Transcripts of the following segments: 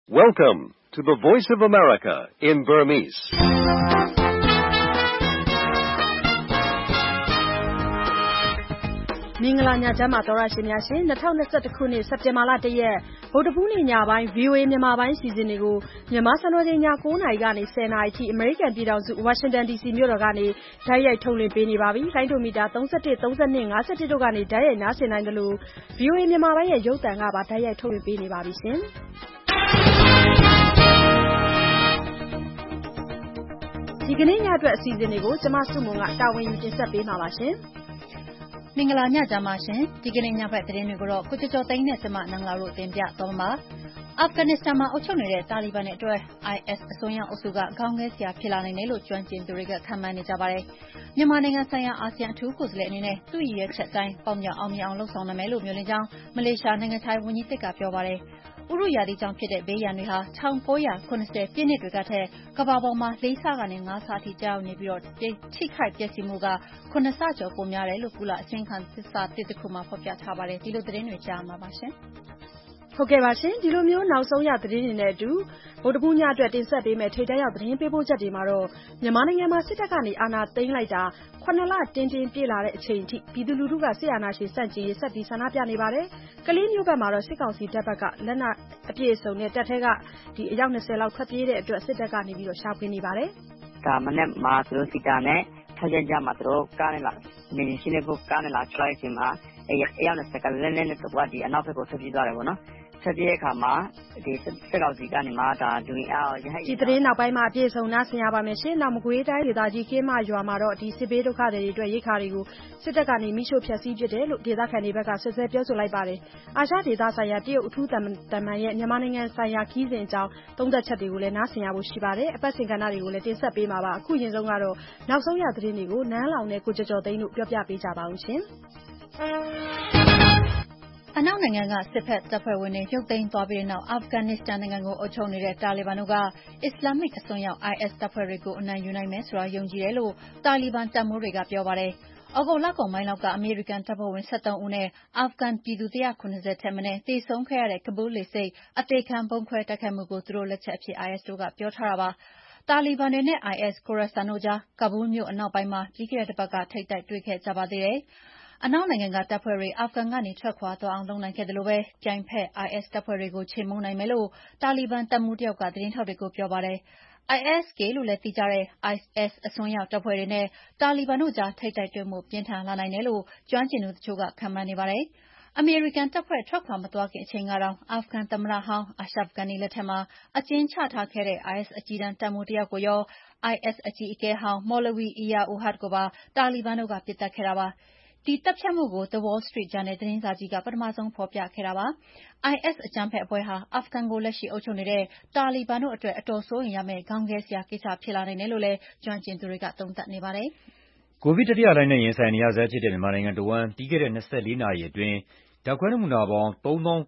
Welcome to the Voice of America in Burmese. ။မင်္ဂလာညချမ်းပါသောရရှင်များရှင်2021ခုနှစ်စက်တင်ဘာလ1ရက်ဗုဒ္ဓဘူးနေ့ညပိုင်း VOA မြန်မာပိုင်းစီစဉ်တွေကိုမြန်မာစံတော်ချိန်ည9:00နာရီကနေ10:00နာရီထိအမေရိကန်ပြည်ထောင်စု Washington DC မြို့တော်ကနေဓာတ်ရိုက်ထုတ်လွှင့်ပေးနေပါပြီ။လိုင်းဒိုမီတာ31 32 51တို့ကနေဓာတ်ရိုက်နားဆင်နိုင်တယ်လို့ VOA မြန်မာပိုင်းရဲ့ရုပ်သံကပါဓာတ်ရိုက်ထုတ်လွှင့်ပေးနေပါပြီရှင်။ဒီကနေ့ညအတွက်အစီအစဉ်တွေကိုကျမစုမုံကတာဝန်ယူတင်ဆက်ပေးမှာပါရှင်။မင်္ဂလာညချမ်းပါရှင်ဒီကနေ့ညဘက်သတင်းတွေကိုတော့ကိုကျော်ကျော်သိန်းနဲ့ကျမနင်္ဂလာတို့တင်ပြသွားမှာအာဖဂန်နစ္စတန်မှာအုပ်ချုပ်နေတဲ့တာလီဘန်တွေအတွက် IS အစွန်းရောက်အုပ်စုကခေါင်းငယ်စရာဖြစ်လာနိုင်တယ်လို့ကျွမ်းကျင်သူတွေကခန့်မှန်းနေကြပါတယ်မြန်မာနိုင်ငံဆိုင်ရာအာဆီယံအထူးကိုယ်စားလှယ်အနေနဲ့သူ့ရည်ရွယ်ချက်အတိုင်းပေါက်မြောက်အောင်မြင်အောင်လုပ်ဆောင်နိုင်မယ်လို့မျှော်လင့်ကြောင်းမလေးရှားနိုင်ငံခြားရေးဝန်ကြီးသစ်ကပြောပါတယ်ဥရုရာသီကြောင့်ဖြစ်တဲ့ဘေးရန်တွေဟာ1980ပြည့်နှစ်တွေကထက်ကမ္ဘာပေါ်မှာ4ဆကနေ5ဆအထိကြာရောက်နေပြီးထိခိုက်ပျက်စီးမှုက9ဆကျော်ပိုများတယ်လို့ကုလအစည်းအဝေးသစ္စာတစ်ခုမှဖော်ပြထားပါတယ်ဒီလိုသတင်းတွေကြားမှာပါရှင်ဟုတ်ကဲ့ပါရှင်ဒီလိုမျိုးနောက်ဆုံးရသတင်းတွေနဲ့အတူဗုဒ္ဓဘူးညအတွက်တင်ဆက်ပေးမယ့်ထိပ်တန်းရောက်သတင်းပေးပို့ချက်တွေမှာတော့မြန်မာနိုင်ငံမှာစစ်တပ်ကနေအာဏာသိမ်းလိုက်တာ9လတင်းတင်းပြည့်လာတဲ့အချိန်အထိပြည်သူလူထုကစစ်အာဏာရှင်စန့်ကျင်ရေးဆက်ပြီးဆန္ဒပြနေပါတယ်ကလေးမျိုးဘက်မှာတော့စစ်ကောင်စီတပ်ဘက်ကလက်နက်အပြည့်အစုံနဲ့တပ်ထဲကအယောက်20လောက်ထွက်ပြေးတဲ့အတွက်စစ်တပ်ကနေပြီးတော့ရှာဖွေနေပါတယ်ဒါမနေ့မှာသူတို့စီတာနဲ့ထပ်ကြမှာသူတို့ကားနဲ့လာနေရှင်းနေဖို့ကားနဲ့လာချလိုက်ချိန်မှာအယောက်20ကလည်းနဲ့တော့ဒီအနောက်ဘက်ကိုဆက်ပြေးသွားတယ်ပေါ့နော်ဆက်ပြေးတဲ့အခါမှာဒီစစ်ကောင်စီကနေမှဒါဒူရင်အားရဟိဒီသတင်းနောက်ပိုင်းမှာအပြည့်စုံနားဆင်ရပါမယ်ရှင်နောက်မကွေးတိုင်းဒေသကြီးကင်းမရွာမှာတော့ဒီစစ်ဘေးဒုက္ခတွေအတွက်ရိက္ခာတွေကိုစစ်တပ်ကနေမိရှို့ဖျက်ဆီးပစ်တယ်လို့ဒေသခံတွေဘက်ကဆွဆွဲပြောဆိုလိုက်ပါတယ်အာရှဒေသဆိုင်ရာတရုတ်အထူးတမန်ရဲ့မြန်မာနိုင်ငံဆိုင်ရာခီးစဉ်အကြောင်းသုံးသပ်ချက်တွေကိုလည်းနားဆင်ရဖို့ရှိပါတယ်အပတ်စဉ်ကဏ္ဍတွေကိုလည်းတင်ဆက်ပေးမှာပါအခုရင်ဆုံးကတော့နောက်ဆုံးရသတင်းတွေကိုနန်းလောင်နဲ့ကိုကျော်ကျော်သိန်းတို့ပြောပြပေးကြပါအောင်ရှင်အနောက်နိုင်ငံကစစ်ဖက်တပ်ဖွဲ့ဝင်တွေရုပ်သိမ်းသွားပြီးတဲ့နောက်အာဖဂန်နစ္စတန်နိုင်ငံကိုအုပ်ချုပ်နေတဲ့တာလီဘန်တို့ကအစ္စလာမစ်အစွန်းရောက် IS တပ်ဖွဲ့တွေကိုအနိုင်ယူနိုင်မယ်ဆိုတာယုံကြည်တယ်လို့တာလီဘန်တပ်မှူးတွေကပြောပါတယ်။ဩဂုတ်လကုန်ပိုင်းလောက်ကအမေရိကန်တပ်ဖွဲ့ဝင်73ဦးနဲ့အာဖဂန်ပြည်သူ190ထက်မနည်းသေဆုံးခဲ့ရတဲ့ကဘူးလေဆိပ်အသေခံဗုံးခွဲတိုက်ခိုက်မှုကိုသူတို့လက်ချက်အဖြစ် IS တို့ကပြောထားတာပါ။တာလီဘန်တွေနဲ့ IS ကိုရာဆန်တို့ကြားကာဘူးမြို့အနောက်ပိုင်းမှာပြီးခဲ့တဲ့တစ်ပတ်ကထိပ်တိုက်တွေ့ခဲ့ကြပါသေးတယ်။အနောက်နိုင်ငံကတပ်ဖွဲ့တွေအာဖဂန်ကနေထွက်ခွာသွားအောင်လုပ်နိုင်ခဲ့တယ်လို့ပဲပြိုင်ဖက် IS တပ်ဖွဲ့တွေကိုချေမှုန်းနိုင်မယ်လို့တာလီဘန်တပ်မှူးတယောက်ကသတင်းထောက်တွေကိုပြောပါတယ်။ ISK လို့လည်းသိကြတဲ့ IS အစွန်းရောက်တပ်ဖွဲ့တွေနဲ့တာလီဘန်တို့ကြားထိပ်တိုက်တွေ့မှုပြင်းထန်လာနိုင်တယ်လို့ကျွမ်းကျင်သူတချို့ကခန့်မှန်းနေပါတယ်။အမေရိကန်တပ်ဖွဲ့ထွက်ခွာမသွားခင်အချိန်ကတော့အာဖဂန်သမ္မတဟောင်းအရှရပ်ဂန်နီလက်ထက်မှာအကျဉ်းချထားခဲ့တဲ့ IS အကြီးတန်းတပ်မှူးတယောက်ကိုရော IS အကြီးအကဲဟောင်းမော်လဝီအီယာအိုဟတ်ကိုပါတာလီဘန်တို့ကပစ်သတ်ခဲ့တာပါ။ဒီတပ်ဖြတ်မှုကို The Wall Street Journal သတင်းစာကြီးကပထမဆုံးဖော်ပြခဲ့တာပါ။ IS အကြမ်းဖက်အဖွဲ့ဟာအာဖဂန်ကိုလက်ရှိအုပ်ချုပ်နေတဲ့တာလီဘန်တို့အတွက်အတော်စိုးရိမ်ရမယ့်ခေါင်းခဲစရာကိစ္စဖြစ်လာနိုင်တယ်လို့လည်းကျွမ်းကျင်သူတွေကသုံးသပ်နေပါတယ်။ကိုဗစ်တတိယလှိုင်းနဲ့ရင်ဆိုင်နေရဆဲဖြစ်တဲ့မြန်မာနိုင်ငံတဝန်းပြီးခဲ့တဲ့24နာရီအတွင်းဓာတ်ခွဲနမူနာပေါင်း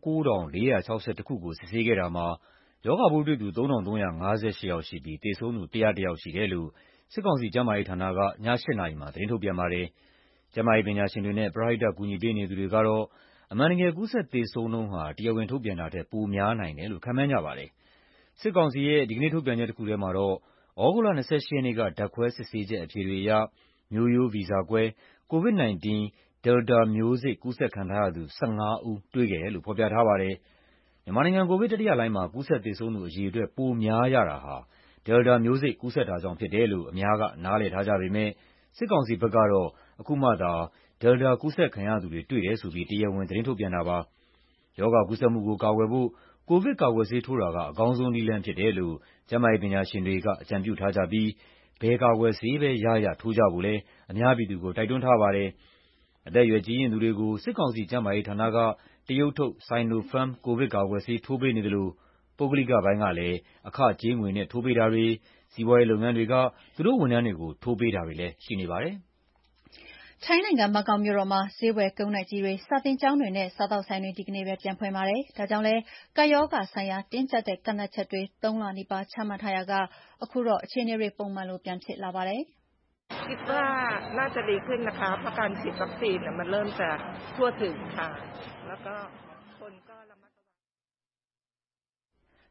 39,462 ခုကိုစစ်ဆေးခဲ့တာမှာရောဂါပိုးတွေ့သူ3,358 ယောက်ရှိပြီးသေဆုံးသူ101ယောက်ရှိတယ်လို့စစ်ကောင်စီကျန်းမာရေးဌာနကည8နာရီမှာသတင်းထုတ်ပြန်ပါတယ်။ကျန်းမာရေးပညာရှင်တွေနဲ့ပရဟိတကူညီပေးနေသူတွေကတော့အမှန်တကယ်ကူးစက်သေဆုံးနှုန်းဟာတရားဝင်ထုတ်ပြန်တာထက်ပိုများနိုင်တယ်လို့ခန့်မှန်းကြပါတယ်။စစ်ကောင်စီရဲ့ဒီကနေ့ထုတ်ပြန်ချက်တစ်ခုထဲမှာတော့ဩဂုတ်လ28ရက်နေ့ကဓာတ်ခွဲစစ်ဆေးချက်အဖြေတွေအရမျိုးရိုးဗီဇကွဲ COVID-19 Delta မျိုးစိတ်ကူးစက်ခံထားရသူ15ဦးတွေ့ခဲ့တယ်လို့ဖော်ပြထားပါတယ်။မြန်မာနိုင်ငံကိုဗစ်တတိယလှိုင်းမှာကူးစက်သေဆုံးသူအရေအတွက်ပိုများရတာဟာ Delta မျိုးစိတ်ကူးစက်တာကြောင့်ဖြစ်တယ်လို့အများကနားလည်ထားကြပေမဲ့စစ်ကောင်စီဘက်ကတော့အခုမှသာ Delta ကူးစက်ခံရသူတွေတွေ့တယ်ဆိုပြီးတရားဝင်သတင်းထုတ်ပြန်တာပါ။ရောဂါကူးစက်မှုကိုကာကွယ်ဖို့ကိုဗစ်ကာကွယ်ဆေးထိုးတာကအကောင်းဆုံးနည်းလမ်းဖြစ်တယ်လို့ကျန်းမာရေးပညာရှင်တွေကအကြံပြုထားကြပြီးဘယ်ကာကွယ်ဆေးပဲရထိုးကြဖို့လည်းအများပြည်သူကိုတိုက်တွန်းထားပါတယ်။အသက်အရွယ်ကြီးရင့်သူတွေကိုစစ်ကောင်စီကျန်းမာရေးဌာနကတရုတ်ထုတ် Sinopharm ကိုဗစ်ကာကွယ်ဆေးထိုးပေးနေသလိုပုဂ္ဂလိကပိုင်းကလည်းအခကြေးငွေနဲ့ထိုးပေးတာတွေစီးပွားရေးလုပ်ငန်းတွေကသူတို့ဝန်ထမ်းတွေကိုထိုးပေးတာတွေလည်းရှိနေပါတယ်။ထိုင်းနိုင်ငံဘန်ကောက်မြို့တော်မှာဈေးဝယ်ကုန်တိုက်ကြီးတွေစာသင်ကျောင်းတွေနဲ့စားသောက်ဆိုင်တွေဒီကနေ့ပဲပြန်ဖွင့်ပါတယ်။ဒါကြောင့်လည်းကပ်ရောဂါဆိုင်ရာတင်းကျပ်တဲ့ကန့်သတ်ချက်တွေ3လနီးပါးချမှတ်ထားရာကအခုတော့အခြေအနေတွေပုံမှန်လိုပြန်ဖြစ်လာပါတယ်။คิดว่าน่าจะดีขึ้นนะคะเพราะการฉีดวัคซีนมันเริ่มจะทั่วถึงค่ะแล้วก็คนก็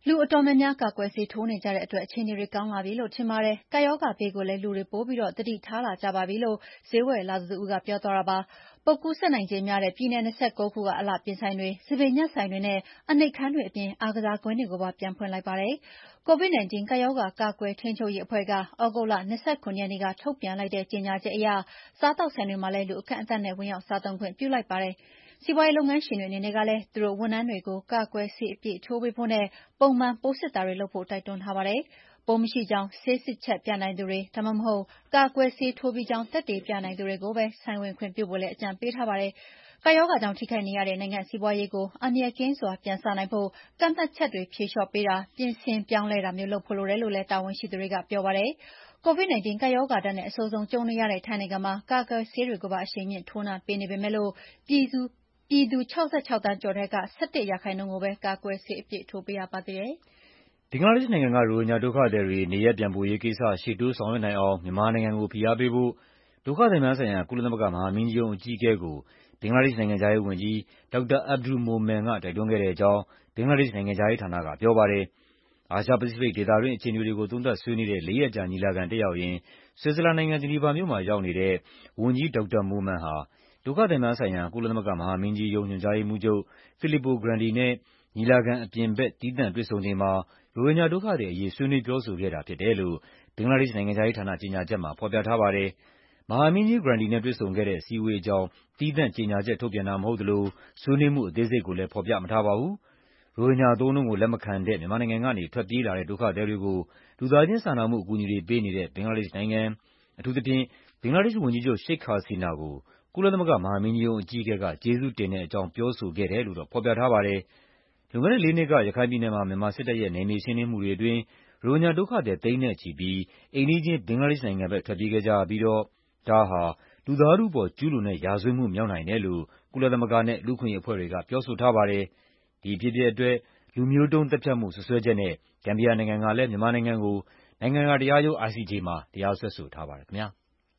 လူအတော်များများကာကွယ်ဆေးထိုးနေကြတဲ့အတွက်အခြေအနေတွေကောင်းလာပြီလို့ထင်ပါတယ်။ကပ်ရောဂါဘေးကိုလည်းလူတွေပိုပြီးသတိထားလာကြပါပြီလို့ဈေးဝယ်လာသူတဦးကပြောသွားတာပါ။ပိုးကူးစက်နိုင်ခြေများတဲ့ပြည်နယ်29ခုကအလှပြင်ဆိုင်တွေ၊ဆံပင်ညှပ်ဆိုင်တွေနဲ့အနှိပ်ခန်းတွေအပြင်အားကစားကွင်းတွေကိုပါပြန်ဖွင့်လိုက်ပါတယ်။ COVID-19 ကပ်ရောဂါကာကွယ်ထိန်းချုပ်ရေးအဖွဲ့ကသြဂုတ်လ29 ရက်နေ့ကထုတ်ပြန်လိုက်တဲ့ကြေညာချက်အရစားသောက်ဆိုင်တွေမှာလည်းလူအကန့်အသတ်နဲ့ဝင်ရောက်စားသုံးခွင့်ပြုလိုက်ပါတယ်။စီးပွားရေးလုပ်ငန်းရှင်တွေအနေနဲ့ကလည်းသူတို့ဝန်ထမ်းတွေကိုကာကွယ်ဆေးအပြည့်ထိုးပေးဖို့နဲ့ပုံမှန်ပိုးစစ်တာတွေလုပ်ဖို့တိုက်တွန်းထားပါတယ်။ပိုးမရှိကြောင်းဆေးစစ်ချက်ပြနိုင်သူတွေဒါမှမဟုတ်ကာကွယ်ဆေးထိုးပြီးကြောင်းသက်သေပြနိုင်သူတွေကိုပဲဆိုင်ဝင်ခွင့်ပြုဖို့လည်းအကြံပေးထားပါတယ်။ကပ်ရောဂါကြောင့်ထိခိုက်နေရတဲ့နိုင်ငံစီးပွားရေးကိုအန္တရာယ်ကင်းစွာပြန်စနိုင်ဖို့ကန့်သတ်ချက်တွေဖြေလျှော့ပေးတာ၊ပြင်ဆင်ပြောင်းလဲတာမျိုးလုပ်ဖို့လိုတယ်လို့လည်းတာဝန်ရှိသူတွေကပြောပါတယ်။ COVID-19 ကပ်ရောဂါဒဏ်နဲ့အဆိုးဆုံးကြုံနေရတဲ့ထိုင်းနိုင်ငံမှာကာကွယ်ဆေးတွေကိုပါအရှိန်မြှင့်ထိုးနှံပေးနေပေမဲ့ပြည်သူ66 သန်းကျော်ထဲက11%ကိုပဲကာကွယ်ဆေးအပြည့်ထိုးပေးရပါသေးတယ်။ဘင်္ဂလားဒေ့ရှ်နိုင်ငံကရိုဟင်ဂျာဒုက္ခသည်တွေနေရပ်ပြန်ပို့ရေးကိစ္စရှေ့တိုးဆောင်ရွက်နိုင်အောင်မြန်မာနိုင်ငံကိုဖိအားပေးဖို့ဒုက္ခသည်များဆိုင်ရာကုလသမဂ္ဂမဟာမင်းကြီးရုံးအကြီးအကဲကိုဘင်္ဂလားဒေ့ရှ်နိုင်ငံခြားရေးဝန်ကြီး Dr. Abdul Momen ကတိုက်တွန်းခဲ့တဲ့အကြောင်းဘင်္ဂလားဒေ့ရှ်နိုင်ငံခြားရေးဌာနကပြောပါတယ်။ အာရှပစိဖိတ်ဒေသတွင်းအခြေအနေတွေကိုသုံးသပ်ဆွေးနွေးတဲ့4 ရက်ကြာညီလာခံတက်ရောက်ရင်းဆွစ်ဇာလန်နိုင်ငံ၊ ဂျနီဗာမြို့မှာရောက်နေတဲ့ဝန်ကြီး Dr. Momen ဟာဒုက္ခသည်များဆိုင်ရာကုလသမဂ္ဂမဟာမင်းကြီးရုံးညွှန်ကြားရေးမှူးချုပ် Filippo Grandi နဲ့ညီလာခံအပြင်ဘက်သီးသန့်တွေ့ဆုံချိန်မှာရိုဟင်ဂျာဒုက္ခသည်အရေးဆွေးနွေးပြောဆိုခဲ့တာဖြစ်တယ်လို့ဘင်္ဂလားဒေ့ရှ်နိုင်ငံခြားရေးဌာနကြေညာချက်မှာဖော်ပြထားပါတယ်။မဟာမင်းကြီး Grandi နဲ့တွေ့ဆုံခဲ့တဲ့အစည်းအဝေးအကြောင်းသီးသန့်ကြေညာချက်ထုတ်ပြန်တာမဟုတ်သလိုဆွေးနွေးမှုအသေးစိတ်ကိုလည်းဖော်ပြမထားပါဘူး။ရိုဟင်ဂျာအသုံးအနှုန်းကိုလက်မခံတဲ့မြန်မာနိုင်ငံကနေထွက်ပြေးလာတဲ့ဒုက္ခသည်တွေကိုလူသားချင်းစာနာမှုအကူအညီတွေပေးနေတဲ့ဘင်္ဂလားဒေ့ရှ်နိုင်ငံ၊အထူးသဖြင့်ဘင်္ဂလားဒေ့ရှ်ဝန်ကြီးချုပ် Sheikh Hasina ကိုကုလသမဂ္ဂမဟာမင်းကြီးရုံးအကြီးအကဲကကျေးဇူးတင်တဲ့အကြောင်းပြောဆိုခဲ့တယ်လို့တော့ဖော်ပြထားပါတယ်။လွန်ခဲ့တဲ့4 နှစ်ကရခိုင်ပြည်နယ်မှာမြန်မာစစ်တပ်ရဲ့နယ်မြေရှင်းလင်းမှုတွေအတွင်းရိုဟင်ဂျာဒုက္ခသည်သိန်းနဲ့ချီပြီးအိမ်နီးချင်းဘင်္ဂလားဒေ့ရှ်နိုင်ငံဘက်ထွက်ပြေးခဲ့ကြရပြီးဒါဟာလူသားထုအပေါ်ကျူးလွန်တဲ့ရာဇဝတ်မှုမြောက်နိုင်တယ်လို့ကုလသမဂ္ဂနဲ့လူ့အခွင့်အရေးအဖွဲ့တွေကပြောဆိုထားပါတယ်။ဒီအဖြစ်အပျက်အတွက်လူမျိုးတုံးသတ်ဖြတ်မှုစွပ်စွဲချက်နဲ့ဂမ်ဘီယာနိုင်ငံကလည်းမြန်မာနိုင်ငံကိုနိုင်ငံတကာတရားရုံး ICJ မှာတရားစွဲဆိုထားပါတယ်ခင်ဗျာ။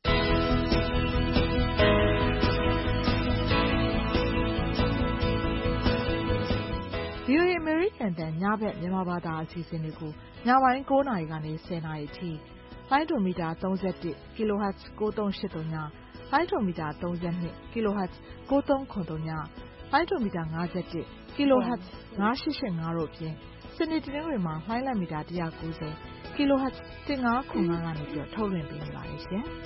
VOA အမေရိကန်တန်ညဘက်မြန်မာဘာသာအစီအစဉ်တွေကိုညပိုင်း9 နာရီကနေ10 နာရီအထိလိုင်းဒိုမီတာ31 kHz 9383ညလိုင်းဒိုမီတာ32 kHz 9393ညလိုင်းဒိုမီတာ51 kHz 9885တို့အပြင်စနေတနင်္ဂနွေမှာလိုင်းလံမီတာ190 kHz 1505ကနေထုတ်လွှင့်ပေးနေပါတယ်ရှင်။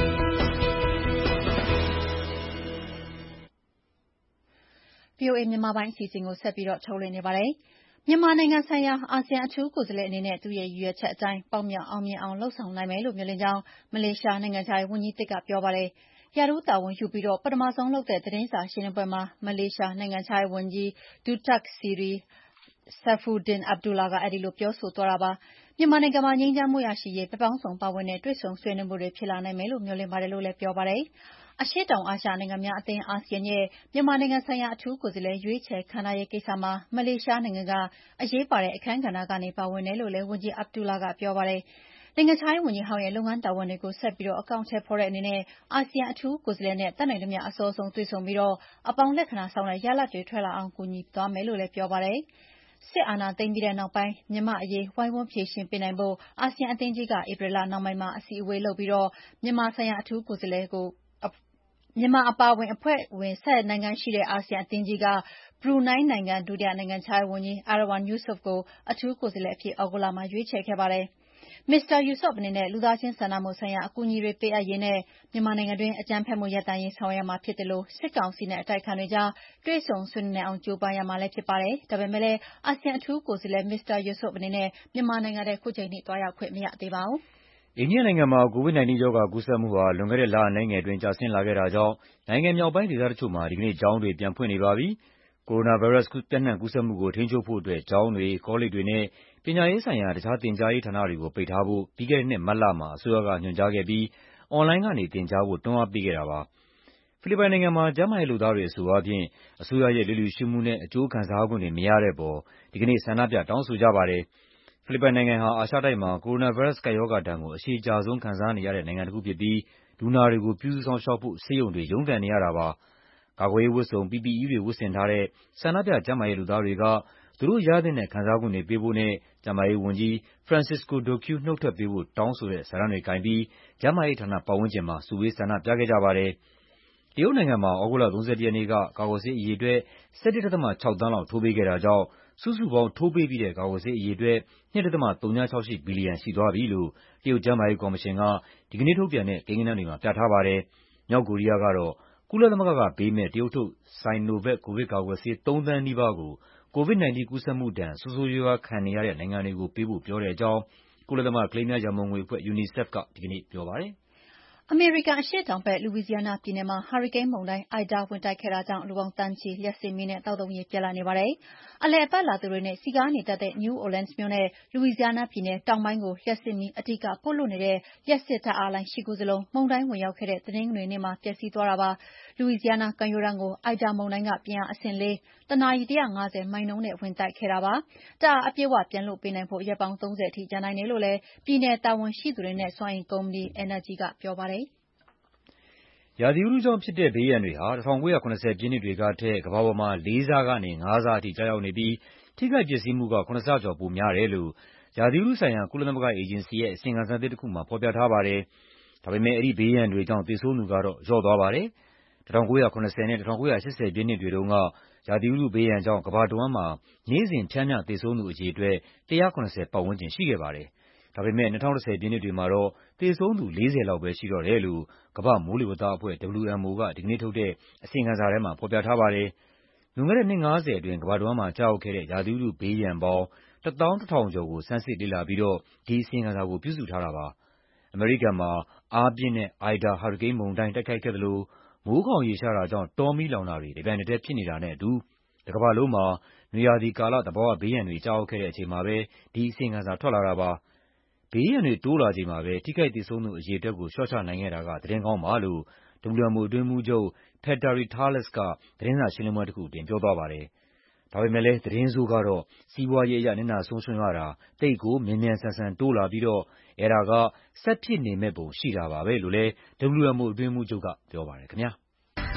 VOA မြန်မာပိုင်းအစီအစဉ်ကိုဆက်ပြီးထုတ်လွှင့်နေပါတယ်။မြန်မာနိုင်ငံဆိုင်ရာအာဆီယံအထူးကိုယ်စားလှယ်အနေနဲ့သူ့ရဲ့ရည်ရွယ်ချက်အတိုင်းပေါက်မြောက်အောင်မြင်အောင်လုပ်ဆောင်နိုင်မယ်လို့မျှော်လင့်ကြောင်းမလေးရှားနိုင်ငံခြားရေးဝန်ကြီးသစ်ကပြောပါတယ်။ရာထူးတာဝန်ယူပြီးပထမဆုံးလုပ်တဲ့သတင်းစာရှင်းလင်းပွဲမှာမလေးရှားနိုင်ငံခြားရေးဝန်ကြီး Datuk Seri Saifuddin Abdullah ကအဲဒီလိုပြောဆိုသွားတာပါ။မြန်မာနိုင်ငံမှာငြိမ်းချမ်းမှုရရှိရေးဘက်ပေါင်းစုံပါဝင်တဲ့တွေ့ဆုံဆွေးနွေးမှုတွေဖြစ်လာနိုင်မယ်လို့မျှော်လင့်ပါတယ်လို့လည်းပြောပါတယ်။အရှေ့တောင်အာရှနိုင်ငံများအသင်း ASEAN ရဲ့မြန်မာနိုင်ငံဆိုင်ရာအထူးကိုယ်စားလှယ်ရွေးချယ်ခန့်ထားရေးကိစ္စမှာမလေးရှားနိုင်ငံကအရေးပါတဲ့အခန်းကဏ္ဍကနေပါဝင်တယ်လို့လည်းဝန်ကြီး Abdullah ကပြောပါတယ်။နိုင်ငံခြားရေးဝန်ကြီးဟောင်းရဲ့လုပ်ငန်းတာဝန်တွေကိုဆက်ပြီးအကောင်အထည်ဖော်တဲ့အနေနဲ့အာဆီယံအထူးကိုယ်စားလှယ်နဲ့တတ်နိုင်သမျှအစောဆုံးတွေ့ဆုံပြီးအပေါင်းလက္ခဏာဆောင်တဲ့ရလဒ်တွေထွက်လာအောင်ကူညီသွားမယ်လို့လည်းပြောပါတယ်။စစ်အာဏာသိမ်းပြီးနောက်ပိုင်းမြန်မာ့အရေးဝိုင်းဝန်းဖြေရှင်းပေးနိုင်ဖို့အာဆီယံအသင်းကြီးကဧပြီလနှောင်းပိုင်းမှာအစည်းအဝေးလုပ်ပြီးမြန်မာဆိုင်ရာအထူးကိုယ်စားလှယ်ကိုမြန်မာအပါအဝင်အဖွဲ့ဝင်11နိုင်ငံရှိတဲ့အာဆီယံအသင်းကြီးကဘရူနိုင်းနိုင်ငံဒုတိယနိုင်ငံခြားရေးဝန်ကြီး Erywan Yusof ကိုအထူးကိုယ်စားလှယ်အဖြစ်သြဂုတ်လမှာရွေးချယ်ခဲ့ပါတယ်။ မစ္စတာ Yusof အနေနဲ့လူသားချင်းစာနာမှုဆိုင်ရာအကူအညီတွေပေးအပ်ရေးနဲ့မြန်မာနိုင်ငံတွင်းအကြမ်းဖက်မှုရပ်တန့်ရေးဆောင်ရွက်ရမှာဖြစ်သလိုစစ်ကောင်စီနဲ့အတိုက်အခံတွေကြားတွေ့ဆုံဆွေးနွေးနိုင်အောင်ကြိုးပမ်းရမှာလည်းဖြစ်ပါတယ်။ဒါပေမဲ့လည်းအာဆီယံအထူးကိုယ်စားလှယ်မစ္စတာ Yusof အနေနဲ့မြန်မာနိုင်ငံထဲခုချိန်ထိသွားရောက်ခွင့်မရသေးပါဘူး။အိန္ဒိယနိုင်ငံမှာ COVID-19 ရောဂါကူးစက်မှုဟာလွန်ခဲ့တဲ့လအနည်းငယ်အတွင်းကျဆင်းလာခဲ့တာကြောင့်နိုင်ငံမြောက်ပိုင်းဒေသတချို့မှာဒီကနေ့ကျောင်းတွေပြန်ဖွင့်နေပါပြီ။ကိုရိုနာဗိုင်းရပ်စ်ပျံ့နှံ့ကူးစက်မှုကိုထိန်းချုပ်ဖို့အတွက်ကျောင်းတွေ၊ကောလိပ်တွေနဲ့ပညာရေးဆိုင်ရာတခြားသင်ကြားရေးဌာနတွေကိုပိတ်ထားဖို့ပြီးခဲ့တဲ့နှစ်မတ်လမှာအစိုးရကညွှန်ကြားခဲ့ပြီးအွန်လိုင်းကနေသင်ကြားဖို့တွန်းအားပေးခဲ့တာပါ။ဖိလစ်ပိုင်နိုင်ငံမှာကျန်းမာရေးလုပ်သားတွေအဆိုအားဖြင့်အစိုးရရဲ့လျစ်လျူရှုမှုနဲ့အကျိုးခံစားခွင့်တွေမရတဲ့အပေါ်ဒီကနေ့ဆန္ဒပြတောင်းဆိုကြပါတယ်။ဖိလစ်ပိုင်နိုင်ငံဟာအာရှတိုက်မှာကိုရိုနာဗိုင်းရပ်စ်ကပ်ရောဂါဒဏ်ကိုအရှည်ကြာဆုံးခံစားနေရတဲ့နိုင်ငံတခုဖြစ်ပြီးလူနာတွေကိုပြုစုစောင့်ရှောက်ဖို့ဆေးရုံတွေရုန်းကန်နေရတာပါ။ကာကွယ်ရေးဝတ်စုံ PPE တွေဝတ်ဆင်ထားတဲ့ဆန္ဒပြကျန်းမာရေးလုပ်သားတွေကသူတို့ရသင့်တဲ့ခံစားခွင့်တွေပေးဖို့နဲ့ကျန်းမာရေးဝန်ကြီး Francisco Dique နုတ်ထွက်ပေးဖို့တောင်းဆိုတဲ့စာတန်းတွေကိုင်ပြီးကျန်းမာရေးဌာနပတ်ဝန်းကျင်မှာစုဝေးဆန္ဒပြခဲ့ကြပါတယ်။တရုတ်နိုင်ငံမှာသြဂုတ်လ 31 ရက်နေ့ကကာကွယ်ဆေးအရေအတွက် 11.6 သန်းလောက်ထိုးပေးခဲ့တာကြောင့်စုစုပေါင်းထိုးပေးပြီးတဲ့ကာကွယ်ဆေးအရေအတွက် 2.068 ဘီလီယံရှိသွားပြီလို့တရုတ်ကျန်းမာရေးကော်မရှင်ကဒီကနေ့ထုတ်ပြန်တဲ့ကိန်းဂဏန်းတွေမှာပြထားပါတယ်။မြောက်ကိုရီးယားကတော့ကုလသမဂ္ဂကပေးမယ့်တရုတ်ထုတ် Sinovac ကိုဗစ်ကာကွယ်ဆေး 3 သန်းနီးပါးကို COVID-19 ကူးစက်မှုဒဏ်ဆိုးဆိုးရွားရွားခံနေရတဲ့နိုင်ငံတွေကိုပေးဖို့ပြောတဲ့အကြောင်းကုလသမဂ္ဂကလေးများရန်ပုံငွေအဖွဲ့ UNICEF ကဒီကနေ့ပြောပါတယ်။အမေရိကန်အရှေ့တောင်ဘက်လူဝီစီယားနားပြည်နယ်မှာဟာရီကိန်းမုန်တိုင်း Ida ဝင်တိုက်ခဲ့တာကြောင့်လူပေါင်းသန်းချီလျှပ်စစ်မီးနဲ့သောက်သုံးရေပြတ်လပ်နေပါတယ်။အလည်အပတ်လာသူတွေနဲ့စည်ကားနေတတ်တဲ့ New Orleans မြို့နဲ့လူဝီစီယားနားပြည်နယ်တောင်ပိုင်းကိုလျှပ်စစ်မီးအဓိကပို့လွှတ်နေတဲ့လျှပ်စစ်ဓာတ်အားလိုင်း8 ခုစလုံးမုန်တိုင်းဝင်ရောက်ခဲ့တဲ့တနင်္ဂနွေနေ့မှာပျက်စီးသွားတာပါ။လူဝီစီယားနားကမ်းရိုးတန်းကို Ida မုန်တိုင်းကပြင်းအားအဆင့် 4 တနာရီ 150 မိုင်နှုန်းနဲ့ဝင်တိုက်ခဲ့တာပါ။ဓာတ်အားအပြည့်အဝပြန်လွှတ်ပေးနိုင်ဖို့ရက်ပေါင်း 30 အထိကြာနိုင်တယ်လို့လည်းပြည်နယ်တာဝန်ရှိသူတွေနဲ့စွမ်းအင်ကုမ္ပဏီ Entergy ကပြောပါတယ်။ရာသီဥတုကြောင့်ဖြစ်တဲ့ဘေးရန်တွေဟာ1970 ပြည့်နှစ်တွေကထက်ကမ္ဘာပေါ်မှာ4 ဆကနေ 5 ဆအထိကျရောက်နေပြီးထိခိုက်ပျက်စီးမှုက7 ဆကျော်ပိုများတယ်လို့ရာသီဥတုဆိုင်ရာကုလသမဂ္ဂအေဂျင်စီရဲ့အစီရင်ခံစာသစ်တခုမှာဖော်ပြထားပါတယ်။ဒါပေမယ့်အဲဒီဘေးရန်တွေကြောင့်သေဆုံးသူကတော့လျော့သွားပါတယ်။1970နဲ့1980 ပြည့်နှစ်တွေတုန်းကရာသီဥတုဘေးရန်ကြောင့်ကမ္ဘာတဝန်းမှာနေ့စဉ်ပျမ်းမျှသေဆုံးသူအရေအတွက်170 ပတ်ဝန်းကျင်ရှိခဲ့ပါတယ်။ဒါပေမယ့်2010 ပြည့်နှစ်တွေမှာတော့သေဆုံးသူ40 လောက်ပဲရှိတော့တယ်လို့ကမ္ဘာ့မိုးလေဝသအဖွဲ့ WMO ကဒီကနေ့ထုတ်တဲ့အစီရင်ခံစာထဲမှာဖော်ပြထားပါတယ်။လွန်ခဲ့တဲ့နှစ် 50 အတွင်းကမ္ဘာတဝန်းမှာကျရောက်ခဲ့တဲ့ရာသီဥတုဘေးရန်ပေါင်း 11,000 ကျော်ကိုဆန်းစစ်လေ့လာပြီးတော့ဒီအစီရင်ခံစာကိုပြုစုထားတာပါ။အမေရိကန်မှာအားပြင်းတဲ့ Ida ဟာရီကိန်းမုန်တိုင်းတိုက်ခတ်ခဲ့သလိုမိုးခေါင်ရေရှားတာကြောင့်တောမီးလောင်တာတွေတပြိုင်နက်တည်းဖြစ်နေတာနဲ့အတူတကမ္ဘာလုံးမှာနွေရာသီကာလသဘာဝဘေးရန်တွေကျရောက်ခဲ့တဲ့အချိန်မှာပဲဒီအစီရင်ခံစာထွက်လာတာပါ။ဘေးရန်တွေတိုးလာချိန်မှာပဲထိခိုက်သေဆုံးသူအရေအတွက်ကိုလျှော့ချနိုင်ခဲ့တာကသတင်းကောင်းပါလို့ WMO အတွင်းရေးမှူးချုပ် Petteri Tarlas ကသတင်းစာရှင်းလင်းပွဲတခုအတွင်းပြောသွားပါတယ်။ဒါပေမယ့်လည်းသတင်းဆိုးကတော့စီးပွားရေးအရနစ်နာဆုံးရှုံးရတာသိပ်ကိုမြန်မြန်ဆန်ဆန်တိုးလာပြီးတော့အဲဒါကဆက်ဖြစ်နေမယ့်ပုံရှိတာပါပဲလို့လည်း WMO အတွင်းရေးမှူးချုပ်ကပြောပါတယ်ခင်ဗျာ။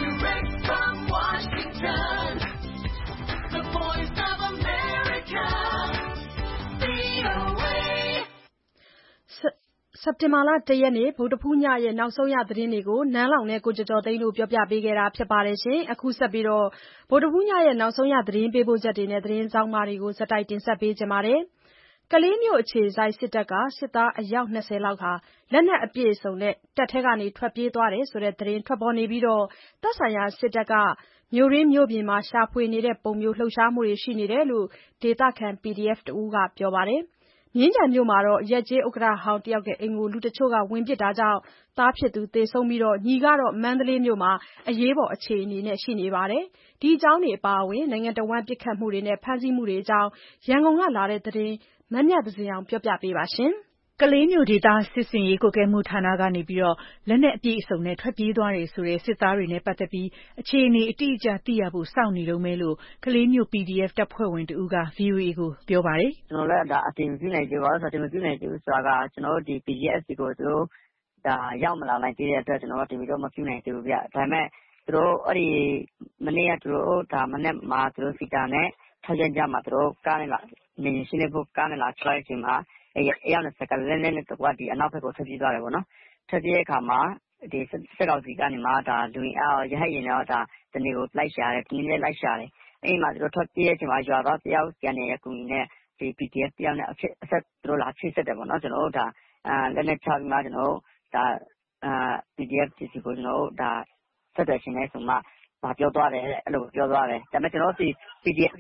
စက်တင်ဘာလ 1 ရက်နေ့ဗုဒ္ဓဟူးညရဲ့နောက်ဆုံးရသတင်းတွေကိုနန်းလောင်နဲ့ကိုကျော်ကျော်သိန်းတို့ပြောပြပေးခဲ့တာဖြစ်ပါတယ်။အခုဆက်ပြီးဗုဒ္ဓဟူးညရဲ့နောက်ဆုံးရသတင်းပေးပို့ချက်တွေနဲ့သတင်းဆောင်းပါးတွေကိုဆက်တိုက်တင်ဆက်ပေးကြပါမယ်။ကလေးမြို့အခြေစိုက်စစ်တပ်ကစစ်သားအယောက် 20 လောက်ဟာလက်နက်အပြည့်အစုံနဲ့တပ်ထဲကနေထွက်ပြေးသွားတယ်ဆိုတဲ့သတင်းထွက်ပေါ်နေပြီးသက်ဆိုင်ရာစစ်တပ်ကမြို့ရင်းမြို့ပြင်မှာရှာဖွေနေတဲ့ပုံမျိုးလှုပ်ရှားမှုတွေရှိနေတယ်လို့ဒေသခံ PDF တဦးကပြောပါတယ်။မြင်းခြံမြို့မှာရပ်ကျေးဥက္ကဋ္ဌဟောင်းတယောက်ရဲ့အိမ်ကိုလူတချို့ကဝင်ပစ်တာကြောင့်သားဖြစ်သူသေဆုံးပြီးညီကတော့မန္တလေးမြို့မှာအရေးပေါ်အခြေအနေနဲ့ရှိနေပါတယ်။ဒီအကြောင်းတွေအပါအဝင်နိုင်ငံတော်ဝန်ပစ်ခတ်မှုတွေနဲ့ဖမ်းဆီးမှုတွေအကြောင်းရန်ကုန်ကလာတဲ့သတင်းမမြတ်သဇင်အောင်ပြောပြပေးပါရှင်။ကလေးမြို့ဒေသစစ်ဆင်ရေးကွပ်ကဲမှုဌာနကနေလက်နက်အပြည့်အစုံနဲ့ထွက်ပြေးသွားတယ်ဆိုတဲ့စစ်သားတွေနဲ့ပတ်သက်ပြီးအခြေအနေအတိအကျသိရဖို့စောင့်နေတုန်းပဲလို့ကလေးမြို့ PDF တပ်ဖွဲ့ဝင်တဦးက VOA ကိုပြောပါတယ်။ကျွန်တော်လည်းအတင်မပြုနိုင်သေးပါဘူး။အတင်မပြုနိုင်သေးဘူးဆိုတာကကျွန်တော်တို့ဒီ PDF ကိုသူတို့ရောက်မလာနိုင်သေးတဲ့အတွက်ကျွန်တော်တို့တင်ပြီးတော့မပြုနိုင်သေးဘူးဗျ။ဒါပေမဲ့သူတို့အဲ့ဒီမနေ့ကသူတို့မနေ့မှာသူတို့စီတာနဲ့ထောက်ကြကြမှာသူတို့ကားနဲ့လာနေရှင်းဖို့ကားနဲ့လာချလိုက်ချိန်မှာအယောက်20ကလည်းနဲ့တကွာဒီအနောက်ဘက်ကိုထွက်ပြေးသွားတယ်ပေါ့နော်။ထွက်ပြေးတဲ့အခါမှာဒီစစ်ကောင်စီကနေမှလူရဟတ်ရင်တော့တနေ့ကိုလိုက်ရှာတယ်။ဒီနေ့လိုက်ရှာတယ်။အဲ့မှာသူတို့ထွက်ပြေးတဲ့အချိန်မှာရွာသားတယောက်ပြန်နေတဲ့အကူကြီးနဲ့ဒီ PDF တယောက်နဲ့အဆက်သူတို့လာချိတ်ဆက်တယ်ပေါ့နော်။ကျွန်တော်တို့လက်နဲ့ချပြီးမှကျွန်တော်တို့PDF ကိုကျွန်တော်တို့ဆက်တယ်ရှင်နေဆိုမှပြောသွားတယ်အဲ့လိုပြောသွားတယ်။ဒါပေမဲ့ကျွန်တော်တို့ PDF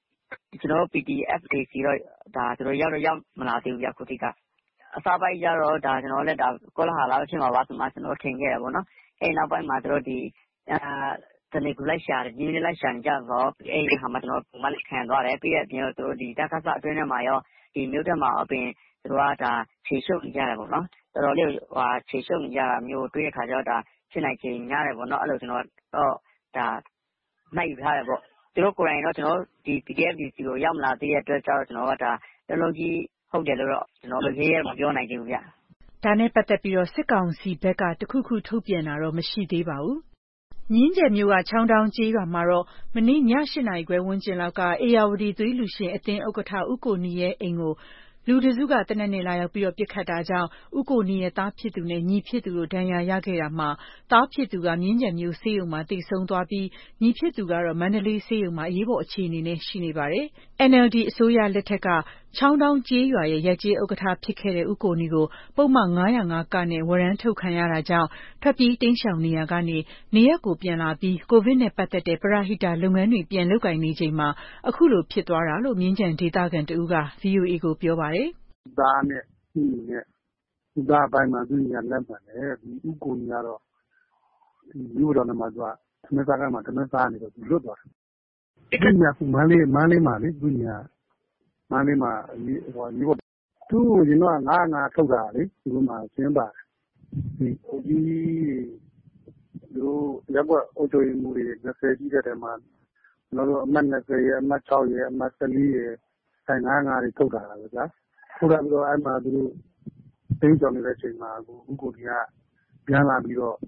တွေစီတော့သူတို့ရောက်မလာသေးဘူးဗျခုထိကအစားပိုင်းကြတော့ကျွန်တော်လည်းကောလာဟာလာဖြစ်မှာပါဆိုမှကျွန်တော်ထင်ခဲ့တယ်ပေါ့နော်။အဲ့နောက်ပိုင်းမှာသူတို့ဒီတနေ့ကိုလိုက်ရှာတယ်ဒီနေ့လိုက်ရှာနေကြတော့အဲ့ဒီဟာမှာကျွန်တော်ပုံမှန်ခံသွားတယ်ပြီးတဲ့အပြင်သူတို့ဒီတက္ကသအတွင်းထဲမှာရောဒီမြို့ထဲမှာအပြင်သူတို့ကခြေရှုပ်နေကြတယ်ပေါ့နော်။တော်တော်လေးခြေရှုပ်နေကြတာမျိုးတွေ့တဲ့ခါကျတော့ဖြစ်နိုင်ခြေများတယ်ပေါ့နော်။အဲ့လိုကျွန်တော်တော့နိုင်ယူထားတယ်ပေါ့။သူတို့ကိုယ်တိုင်တော့ကျွန်တော်ဒီ PDF ကိုရောက်မလာသေးတဲ့အတွက်ကြောင့်ကျွန်တော်ကလုံးလုံးကြီးဟုတ်တယ်လို့တော့ကျွန်တော်ရေးရမပြောနိုင်သေးဘူးဗျ။ဒါနဲ့ပတ်သက်ပြီးစစ်ကောင်စီဘက်ကတခုခုထုတ်ပြန်တာတော့မရှိသေးပါဘူး။မြင်းခြံမြို့ကချောင်းတောင်းကျေးရွာမှာတော့မနေ့ည 8 နာရီခွဲဝန်းကျင်လောက်ကဧရာဝတီသွေးလှူရှင်အသင်းဥက္ကဋ္ဌဦးကိုနီရဲ့အိမ်ကိုလူတစုကသေနတ်နဲ့လာရောက်ပြီးပစ်ခတ်တာကြောင့်ဦးကိုနီရဲ့သားဖြစ်သူနဲ့ညီဖြစ်သူတို့ဒဏ်ရာရခဲ့တာမှာသားဖြစ်သူကမြင်းခြံမြို့ဆေးရုံမှာသေဆုံးသွားပြီးညီဖြစ်သူကတော့မန္တလေးဆေးရုံမှာအရေးပေါ်အခြေအနေနဲ့ရှိနေပါတယ်။ NLD အစိုးရလက်ထက်ကချောင်းတောင်းကျေးရွာရဲ့ရပ်ကျေးဥက္ကဋ္ဌဖြစ်ခဲ့တဲ့ဦးကိုနီကိုပုဒ်မ 905 (က) နဲ့ဝရမ်းထုတ်ခံရတာကြောင့်ထွက်ပြေးတိမ်းရှောင်နေရာကနေနေရပ်ကိုပြန်လာပြီးကိုဗစ်နဲ့ပတ်သက်တဲ့ပရဟိတလုပ်ငန်းတွေပြန်လုပ်ကိုင်နေချိန်မှာအခုလိုဖြစ်သွားတာလို့မြင်းခြံဒေသခံတဦးက VOA ကိုပြောပါတယ်။သားနဲ့သူ့နဲ့သူသားအပိုင်းမှာသူညာလက်မှန်တယ်ဒီဦးကိုနီကတော့ဒီမြို့တော်မှာသူကသမက်သားကမှသမက်သားနေတော့သူလွတ်သွားတယ်။သူညာကမန်းလေးမှာလေသူညာမန်းလေးမှာမြို့သူ့ကိုကျွန်တော်က9ထုတ်တာလေဒီမှာရှင်းပါတယ်ဒီကိုကြီးတို့ရပ်ကွက်အုပ်ချုပ်ရေးမှူးတွေ20ကြီးတဲ့မှာကျွန်တော်တို့အမှတ်20ရဲ့အမှတ်6ရဲ့အမှတ်14ရဲ့ဆိုင်9တွေထုတ်တာပဲဗျာထုတ်တာပြီးတော့အဲ့မှာသူတို့သိမ်းကြောင်နေတဲ့အချိန်မှာဦးကိုကြီးကပြန်လာပြီးတော့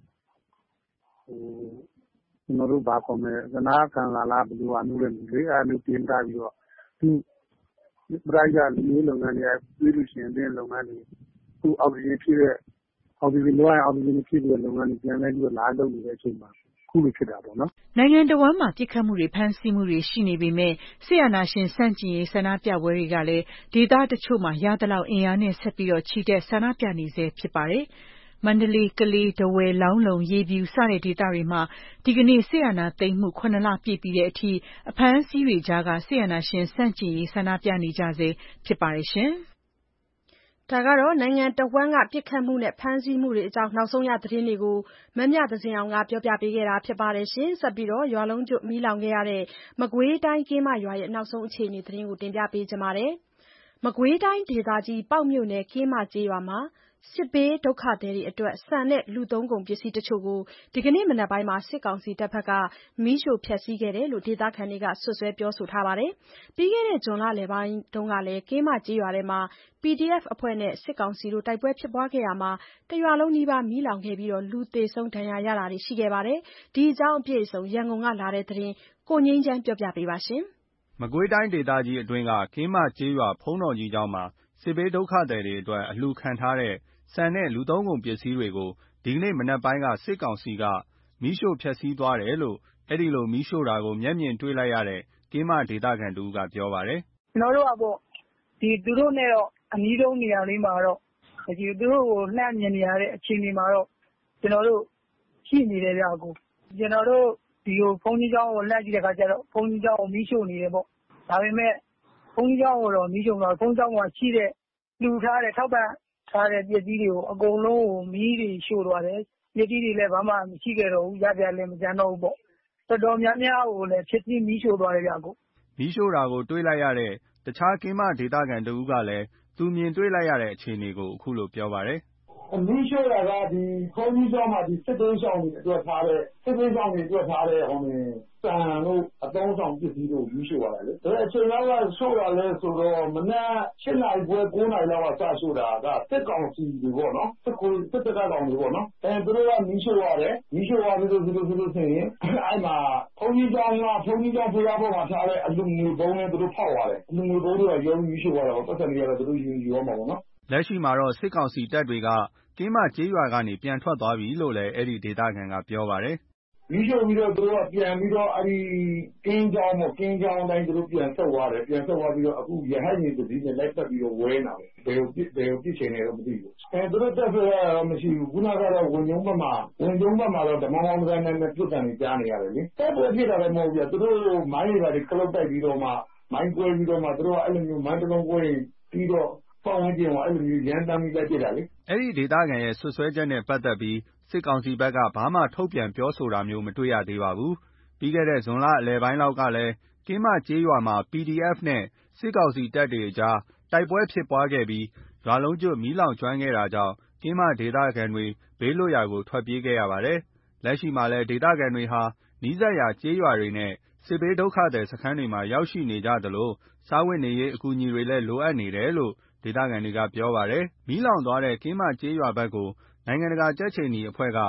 ကျွန်တော်တို့ဘာခေါ်မလဲသနာခံလာဘယ်လိုအမျိုးလဲလေအဲ့လိုပြင်တာပြီးတော့သူပရိုက်ကလူလုပ်ငန်းတွေပြည်လူရှင်တဲ့လုပ်ငန်းတွေသူအောက်ကြီးဖြစ်တဲ့အောက်ကြီးလောရအောင်ကြီးဖြစ်တဲ့လုပ်ငန်းတွေပြန်လဲပြီးတော့လာလုပ်နေတဲ့အချိန်မှာခုလိုဖြစ်တာပေါ့နော်နိုင်ငံတော်ဝန်မှာပြစ်ခတ်မှုတွေဖမ်းဆီးမှုတွေရှိနေပေမဲ့ဆရာနာရှင်စန့်ကျင်ရေးဆန္ဒပြပွဲတွေကလည်းဒေသတချို့မှာရသလောက်အင်အားနဲ့ဆက်ပြီးချီတက်ဆန္ဒပြနေဆဲဖြစ်ပါတယ်။မန္တလေးကလေးထားဝယ်လောင်းလုံရေပြူစတဲ့ဒေသတွေမှာဒီကနေ့ဆရာနာသိမ်းမှု9လပြည့်ပြီးတဲ့အထိအဖမ်းအဆီးတွေကြားကဆရာနာရှင်စန့်ကျင်ရေးဆန္ဒပြနေကြဆဲဖြစ်ပါတယ်ရှင်။ဒါကတော့နိုင်ငံတဝန်းကပြစ်ခတ်မှုနဲ့ဖမ်းဆီးမှုတွေအကြောင်းနောက်ဆုံးရသတင်းတွေကိုမမြသဇင်အောင်ကပြောပြပေးခဲ့တာဖြစ်ပါတယ်ရှင်။ဆက်ပြီးတော့ရွာလုံးကျွတ်မီးလောင်ခဲ့ရတဲ့မကွေးတိုင်းကင်းမရွာရဲ့နောက်ဆုံးအခြေအနေသတင်းကိုတင်ပြပေးကြပါမယ်။မကွေးတိုင်းဒေသကြီးပေါက်မြို့နယ်ကင်းမကျေးရွာမှာစစ်ဘေးဒုက္ခသည်တွေအတွက်ဆန်နဲ့လူသုံးကုန်ပစ္စည်းတချို့ကိုဒီကနေ့မနက်ပိုင်းမှာစစ်ကောင်စီတပ်ကမီးရှို့ဖျက်ဆီးခဲ့တယ်လို့ဒေသခံတွေကစွပ်စွဲပြောဆိုထားပါတယ်။ပြီးခဲ့တဲ့ဇွန်လလယ်ပိုင်းတုန်းကလည်းကင်းမကျေးရွာထဲမှာ PDF အဖွဲ့နဲ့စစ်ကောင်စီတို့တိုက်ပွဲဖြစ်ပွားခဲ့ရာမှာတရွာလုံးနီးပါးမီးလောင်ခဲ့ပြီးလူသေဆုံးဒဏ်ရာရတာတွေရှိခဲ့ပါတယ်။ဒီအကြောင်းအပြည့်အစုံရန်ကုန်ကလာတဲ့သတင်းကိုငြိမ်းချမ်းပြောပြပေးပါရှင်။မကွေးတိုင်းဒေသကြီးအတွင်းကကင်းမကျေးရွာဖုံးတော်ကြီးကျောင်းမှာစစ်ဘေးဒုက္ခသည်တွေအတွက်အလှူခံထားတဲ့ဆန်နဲ့လူသုံးကုန်ပစ္စည်းတွေကိုဒီကနေ့မနက်ပိုင်းကစစ်ကောင်စီကမီးရှို့ဖျက်ဆီးသွားတယ်လို့အဲ့ဒီလိုမီးရှို့တာကိုမျက်မြင်တွေ့လိုက်ရတဲ့ကင်းမဒေသခံတူကပြောပါတယ်။ကျွန်တော်တို့ကပေါ့ဒီသူတို့နဲ့တော့အနီးဆုံးနေရာလေးမှာတော့ဒီသူတို့ကိုလှမ်းမြင်နေရတဲ့အခြေအနေမှာတော့ကျွန်တော်တို့ရှိနေတယ်ဗျာကိုကျွန်တော်တို့ဒီကိုဘုန်းကြီးကျောင်းကိုလှမ်းကြည့်တဲ့အခါကျတော့ဘုန်းကြီးကျောင်းကိုမီးရှို့နေတယ်ပေါ့ဒါပေမဲ့ဘုန်းကြီးကျောင်းကိုတော့မီးရှို့တော့ဘုန်းကြီးကျောင်းမှာရှိတဲ့လူထားတဲ့ထောက်ပံ့ထားတဲ့ပစ္စည်းတွေကိုအကုန်လုံးကိုမီးတွေရှို့သွားတယ်ပစ္စည်းတွေလည်းဘာမှမရှိခဲ့တော့ဘူးရပြလည်းမကြမ်းတော့ဘူးပေါ့တော်တော်များများကိုလည်းဖြစ်ပြီးမီးရှို့သွားတယ်ဗျာကိုမီးရှို့တာကိုတွေ့လိုက်ရတဲ့တခြားကင်းမဒေသခံတူကလည်းသူမြင်တွေ့လိုက်ရတဲ့အခြေအနေကိုအခုလိုပြောပါတယ်မီးရှို့တာကဒီဘုန်းကြီးကျောင်းမှာဒီစစ်သွေးဆောင်တွေအတွက်ထားတဲ့စစ်သွေးဆောင်တွေအတွက်ထားတဲ့ဆန်တို့အသုံးဆောင်ပစ္စည်းတို့မီးရှို့ရတယ်လေအချိန်လောက်ကရှို့တာလဲဆိုတော့မနက်7 နာရီခွဲ9 နာရီလောက်ကစရှို့တာကစစ်ကောင်စီတွေပေါ့နော်စစ်တပ်ကောင်တွေပေါ့နော်သူတို့ကမီးရှို့ရတယ်မီးရှို့ရပြီးလို့ဆိုရင်အဲ့မှာဘုန်းကြီးကျောင်းဖျားပေါ်မှာထားတဲ့အလူငွေဘုံနဲ့သူတို့ဖောက်ရတယ်အလူငွေဘုံတွေကရုံးမီးရှို့ရတာပေါ့ပတ်စံတွေကတော့သူတို့ယူရမှာပေါ့နော်လက်ရှိမှာတော့စစ်ကောင်စီတပ်တွေကကင်းမကျေးရွာကနေပြန်ထွက်သွားပြီလို့လည်းအဲ့ဒီဒေသခံကပြောပါတယ်မီးရှို့ပြီးတော့သူတို့ကပြန်ပြီးတော့အဲ့ဒီကင်းကျောင်းအတိုင်းသူတို့ပြန်ဆက်သွားတယ်ပြန်ဆက်သွားပြီးတော့အခုရဟန်းကြီးတတိနဲ့လိုက်ပတ်ပြီးတော့ဝဲနေတာပဲဘယ်ကိုပြစ်ချင်လဲတော့မသိဘူးသူတို့တက်ဆွဲရတော့မရှိဘူးခုနကတော့ဝင်ကျုံဘက်မှာတော့ဓမ္မမောင်ကန်နဲ့ပြစ်တယ်ကြားနေရတယ်လေတက်ပွဲဖြစ်တာလည်းမဟုတ်ဘူးသူတို့မိုင်းတွေကခလုတ်တိုက်ပြီးတော့မှမိုင်းကွဲပြီးတော့မှသူတို့ကအဲ့လိုမျိုးမိုင်းတလုံးကွဲပြီးတော့ပေါင်းဝင်ကျင်အဲ့လိုမျိုးရန်တမ်းပြီးလိုက်ပြတာလေအဲ့ဒီဒေသခံရဲ့ဆွဆွဲချက်နဲ့ပတ်သက်ပြီးစစ်ကောင်စီဘက်ကဘာမှထုတ်ပြန်ပြောဆိုတာမျိုးမတွေ့ရသေးပါဘူး။ပြီးခဲ့တဲ့ဇွန်လအလယ်ပိုင်းလောက်ကလည်းကင်းမကျေးရွာမှာ PDF နဲ့စစ်ကောင်စီတပ်တွေအကြားတိုက်ပွဲဖြစ်ပွားခဲ့ပြီးရွာလုံးကျွတ်မီးလောင်ကျွမ်းခဲ့တာကြောင့်ကင်းမဒေသခံတွေဘေးလွတ်ရာကိုထွက်ပြေးခဲ့ရပါတယ်။လက်ရှိမှာလည်းဒေသခံတွေဟာနီးစပ်ရာကျေးရွာတွေနဲ့စစ်ဘေးဒုက္ခသည်စခန်းတွေမှာရောက်ရှိနေကြသလိုစားဝတ်နေရေးအကူအညီတွေလည်းလိုအပ်နေတယ်လို့ဒေသခံတွေကပြောပါတယ်။မီးလောင်သွားတဲ့ကင်းမကျေးရွာဘက်ကိုနိုင်ငံတကာကြက်ခြေနီအဖွဲ့ကဩ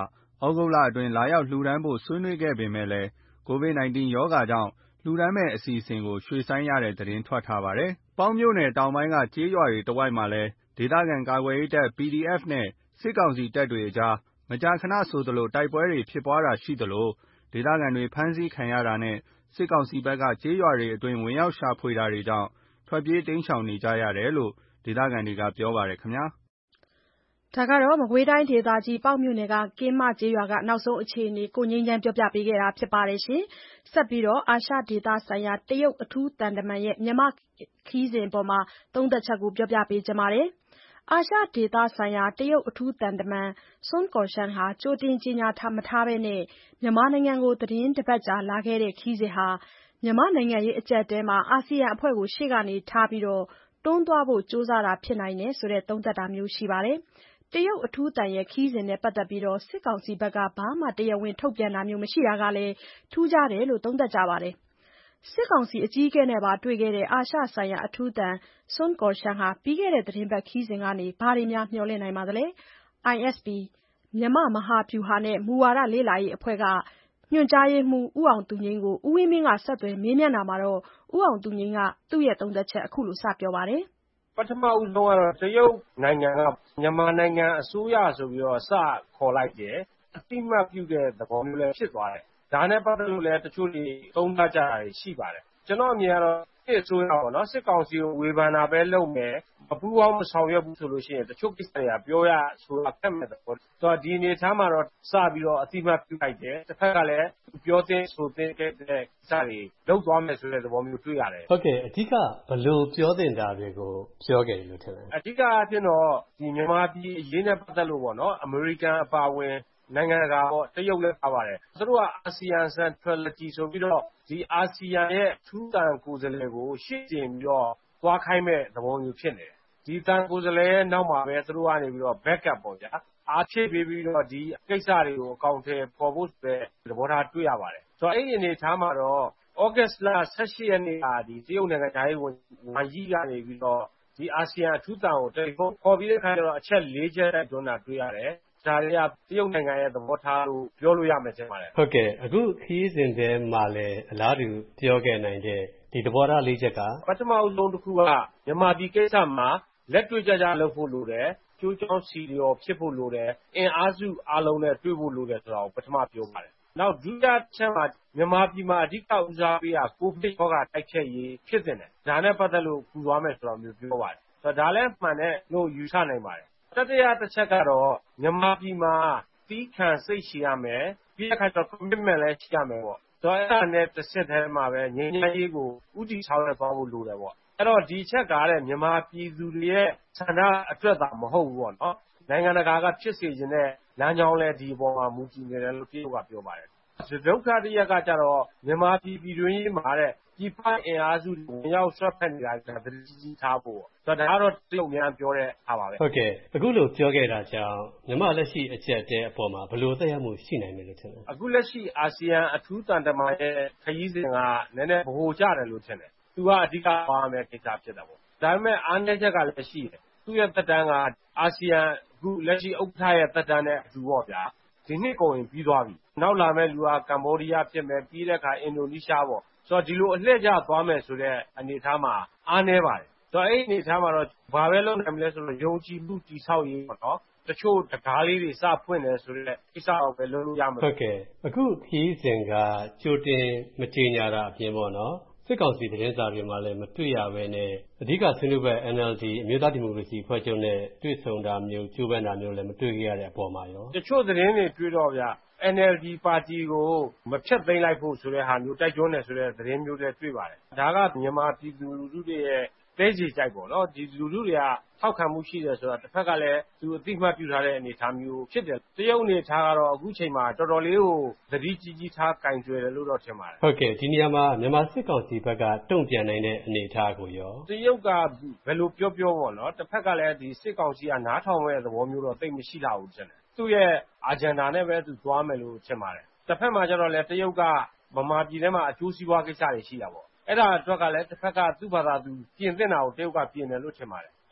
ဩဂုတ်လအတွင်းလာရောက်လှူဒါန်းဖို့ဆွေးနွေးခဲ့ပေမယ့်လည်း COVID-19 ရောဂါကြောင့်လှူဒါန်းမယ့်အစီအစဉ်ကိုရွှေ့ဆိုင်းရတဲ့သတင်းထွက်ထားပါတယ်။ ပေါက်မြို့နယ်တောင်ပိုင်းကကျေးရွာတွေတဝိုက်မှာလည်း ဒေသခံကာကွယ်ရေးတပ် PDF နဲ့ စစ်ကောင်စီတပ်တွေအကြား မကြာခဏဆိုသလိုတိုက်ပွဲတွေဖြစ်ပွားတာရှိသလို ဒေသခံတွေဖမ်းဆီးခံရတာနဲ့ စစ်ကောင်စီဘက်ကကျေးရွာတွေအတွင်းဝင်ရောက်ရှာဖွေတာတွေကြောင့် ထွက်ပြေးတိမ်းရှောင်နေကြရတယ်လို့ ဒေသခံတွေကပြောပါတယ်ခင်ဗျာ။မကွေးတိုင်းဒေသကြီးပေါက်မြို့နယ်ကကင်းမကျေးရွာကနောက်ဆုံးအခြေအနေကိုငြိမ်းချမ်းပြောပြပေးခဲ့တာပါ။ ဆက်ပြီးအာရှဒေသဆိုင်ရာတရုတ်အထူးသံတမန်ရဲ့မြန်မာခရီးစဉ်အပေါ်သုံးသပ်ချက်ကိုပြောပြပေးပါမယ်။ အာရှဒေသဆိုင်ရာတရုတ်အထူးသံတမန် Sun Guoxiang ဟာ ကြိုတင်ကြေညာမထားဘဲမြန်မာနိုင်ငံကို သီတင်းတပတ်ကြာလာခဲ့တဲ့ခရီးစဉ်ဟာ မြန်မာ့နိုင်ငံရေးအကျပ်အတည်းမှာ အာဆီယံအဖွဲ့ကိုရှေ့ကထားပြီးတွန်းသွားဖို့ကြိုးစားတာဖြစ်နိုင်တယ်ဆိုတဲ့သုံးသပ်တာမျိုးရှိပါတယ်။ တရုတ်အထူးသံခရီးစဉ်နဲ့ပတ်သက်လို့စစ်ကောင်စီဘက်ကဘာမှတရားဝင်ထုတ်ပြန်တာမျိုးမရှိတာကလည်းထူးခြားတယ်လို့သုံးသပ်ကြပါတယ်။ စစ်ကောင်စီအကြီးအကဲနဲ့ပါတွေ့ခဲ့တဲ့အာရှဆိုင်ရာအထူးသံ Sun Guoxiang ဟာပြီးခဲ့တဲ့သီတင်းပတ်ခရီးစဉ်ကနေ ဘာတွေမျှော်လင့်နိုင်ပါသလဲ။ ISP မြန်မာ့မဟာဗျူဟာနဲ့ မူဝါဒလေ့လာရေးအဖွဲ့က ညွှန်ကြားရေးမှူး ဦးအောင်သူငြိမ်းကို ဦးဝင်းမင်းက ဆက်သွယ်မေးမြန်းတာမှာ ဦးအောင်သူငြိမ်းက သူ့ရဲ့သုံးသပ်ချက်အခုလိုစပြောပါတယ်။ ပထမဦးဆုံးကတော့တရုတ်နိုင်ငံကမြန်မာနိုင်ငံအစိုးရဆိုပြီးတော့စခေါ်လိုက်တယ်။အသိအမှတ်ပြုတဲ့သဘောမျိုးလည်းဖြစ်သွားတယ်။ဒါနဲ့ပတ်သက်လို့လည်းတချို့တွေသုံးသပ်ကြတာရှိပါတယ်။ကျွန်တော်အမြင်ကတော့စစ်အစိုးရပေါ့နော်စစ်ကောင်စီကိုဝေဖန်တာပဲလုပ်မယ်မပူးပေါင်းမဆောင်ရွက်ဘူးဆိုလို့ရှိရင်တချို့ကိစ္စတွေကပြောရဆိုတာခက်မဲ့သဘောဆိုတော့ဒီအနေအထားမှာတော့စပြီးတော့အသိအမှတ်ပြုလိုက်တယ်။တစ်ဖက်ကလည်းပြောသင့်ဆိုသင့်တဲ့ကိစ္စတွေလုပ်သွားမယ်ဆိုတဲ့သဘောမျိုးတွေ့ရတယ်။ဟုတ်ကဲ့အဓိကဘယ်လိုပြောသင့်တာတွေကိုပြောခဲ့တယ်လို့ထင်လဲ။အဓိကအားဖြင့်တော့ဒီမြန်မာပြည်အရေးနဲ့ပတ်သက်လို့ပေါ့နော်အမေရိကန်အပါအဝင်နိုင်ငံတကာပေါ့တရုတ်လည်းပါပါတယ်။သူတို့ကအာဆီယံ Centrality ဆိုပြီးတော့ဒီအာဆီယံရဲ့ထူးသံကိုယ်စားလှယ်ကိုရှေ့တင်ပြီးတော့သွားခိုင်းမဲ့သဘောမျိုးဖြစ်နေတယ်။ဒီသံကိုယ်စားလှယ်ရဲ့နောက်မှာပဲသူတို့ကနေပြီးတော့ backup ပေါ့ဗျာအားဖြည့်ပေးပြီးတော့ဒီကိစ္စတွေကိုအကောင့်ထဲပေါ်ဖို့ဆိုတဲ့သဘောထားတွေ့ရပါတယ်။ဆိုတော့အဲ့ဒီအနေအထားမှာတော့ဩဂတ်စ်လ18ရက်နေ့ကဒီတရုတ်နိုင်ငံသားရေးဝန်ကြီးကနေပြီးတော့ဒီအာဆီယံအထူးသံကိုတယ်လီဖုန်းခေါ်ပြီးတဲ့အခါကျတော့အချက်၄ချက်တိုက်တွန်းတာတွေ့ရတယ်။ဒါတွေကတရုတ်နိုင်ငံရဲ့သဘောထားလို့ပြောလို့ရမယ်ထင်ပါတယ်။ဟုတ်ကဲ့အခုခရီးစဉ်ထဲမှာလည်းအလားတူပြောခဲ့နိုင်တဲ့ဒီသဘောထား၄ချက်ကပထမအဆုံးတစ်ခုကမြန်မာပြည်ကိစ္စမှာလက်တွေ့ကြကြလုပ်ဖို့လိုတယ်။ကျိုးကြောင်းစီလျော်ဖြစ်ဖို့လိုတယ်။အင်အားစုအားလုံးနဲ့တွေ့ဖို့လိုတယ်ဆိုတာကိုပထမပြောပါတယ်။နောက်ဒုတိယချက်မှာမြန်မာပြည်မှာအဓိကဦးစားပေးတာကိုဗစ်ရောဂါတိုက်ဖျက်ရေးဖြစ်တင်တယ်။ဒါနဲ့ပတ်သက်လို့ကူသွားမယ်ဆိုတာမျိုးပြောပါတယ်။ဆိုတော့ဒါလည်းမှန်တယ်လို့ယူဆနိုင်ပါတယ်။တတိယတစ်ချက်ကတော့မြန်မာပြည်မှာသီးခံစိတ်ရှိရမယ်။ပြီးတဲ့အခါကျတော့ commitment လည်းရှိရမယ်ပေါ့။ဆိုတော့အဲ့ဒါနဲ့တစ်ဆက်တည်းမှာပဲငြိမ်းချမ်းရေးကိုဥတည်ဆောင်ရွက်သွားဖို့လိုတယ်ပေါ့။အဲ့တော့ဒီချက်ကတဲ့မြန်မာပြည်သူတွေရဲ့ဆန္ဒအတွက်သာမဟုတ်ဘူးပေါ့နော်။နိုင်ငံတကာကဖြစ်စေခြင်းတဲ့လမ်းကြောင်းလည်းဒီအပေါ်မှာမူတည်နေတယ်လို့တရုတ်ကပြောပါတယ်။ဒုက္ခတစ်ရက်ကကြတော့မြန်မာပြည်ပြည်တွင်းရေးမှာတဲ့ပြည်ပအင်အားစုဝင်ရောက်ဆွတ်ဖက်နေတာကသတိကြီးထားဖို့ဆိုတော့ဒါကတော့တရုတ်များပြောတဲ့အားပါပဲဟုတ်ကဲ့အခုလိုပြောခဲ့တာကြောင့်မြန်မာလက်ရှိအကျပ်တဲအပေါ်မှာဘယ်လိုသက်ရောက်မှုရှိနိုင်မယ်လို့ထင်လဲအခုလက်ရှိအာဆီယံအထူးတန်တမန်ရဲ့ခရီးစဉ်ကနည်းနည်းဗဟိုကျတယ်လို့ထင်တယ်သူကအဓိကပါမယ်ကိစ္စဖြစ်တာပေါ့ဒါပေမဲ့အားနည်းချက်ကလည်းရှိတယ်သူ့ရဲ့သက်တမ်းကအာဆီယံအခုလက်ရှိဥက္ကဋ္ဌရဲ့သက်တမ်းနဲ့အတူပေါ့ဗျာဒီနှစ်ကုန်ရင်ပြီးသွားပြီနောက်လာမဲ့လူကကမ္ဘောဒီးယားဖြစ်မယ်ပြီးတဲ့အခါအင်ဒိုနီးရှားပေါ့ဆိုတော့ဒီလိုအလှည့်ကျသွားမယ်ဆိုတဲ့အနေအထားမှာအားနည်းပါတယ်ဆိုတော့အဲ့ဒီအနေအထားမှာတော့ဘာပဲလုပ်နိုင်မလဲဆိုတော့ယုံကြည်မှုတည်ဆောက်ရေးပေါ့နော်တချို့တကားလေးတွေစဖွင့်တယ်ဆိုတဲ့ကိစ္စတော့ပဲလုပ်လို့ရမှာဟုတ်ကဲ့အခုခရီးစဉ်ကကြိုတင်မကြေညာတာအပြင်ပေါ့နော်စစ်ကောင်စီသတင်းစာတွေမှာလည်းမတွေ့ရဘဲနဲ့အဓိကဆွေးနွေးပွဲ NLD အမျိုးသားဒီမိုကရေစီအဖွဲ့ချုပ်နဲ့တွေ့ဆုံတာမျိုးကြိုးပမ်းတာမျိုးလည်းမတွေ့ခဲ့ရတဲ့အပေါ်မှာရောတချို့သတင်းတွေတွေ့တော့ဗျ NLD ပါတီကိုမဖျက်သိမ်းလိုက်ဖို့ဆိုတဲ့ဟာမျိုးတိုက်တွန်းတယ်ဆိုတဲ့သတင်းမျိုးတွေတွေ့ပါတယ်ဒါကမြန်မာပြည်သူလူထုတွေရဲ့တဲကြီးကြိုက်ပေါ့နော်ဒီလူထုတွေကထောက်ခံမှုရှိတယ်ဆိုတာတစ်ဖက်ကလည်းသူအသိမှတ်ပြုထားတဲ့အနေအထားမျိုးဖြစ်တယ်တရုတ်အနေအထားကတော့အခုချိန်မှာတော်တော်လေးကိုသတိကြီးကြီးထားကင်ကြွယ်တယ်လို့တော့ထင်ပါတယ်ဟုတ်ကဲ့ဒီနေရာမှာမြန်မာစစ်ကောင်စီဘက်ကတုံ့ပြန်နိုင်တဲ့အနေအထားကိုရောတရုတ်ကဘယ်လိုပြောပေါ့နော်တစ်ဖက်ကလည်းဒီစစ်ကောင်စီကနားထောင်မဲ့သဘောမျိုးတော့သိမရှိတာဘူးထင်တယ်သူ့ရဲ့ agenda နဲ့ပဲသူသွားမယ်လို့ထင်ပါတယ်တစ်ဖက်မှာကျတော့လည်းတရုတ်ကဗမာပြည်ထဲမှာအကျိုးစီးပွားကိစ္စတွေရှိတာပေါ့အဲ့ဒါအတွက်ကလည်းတစ်ဖက်ကသူ့ဘာသာသူပြင်သင့်တာကိုတရုတ်ကပြင်တယ်လို့ထင်ပါတယ်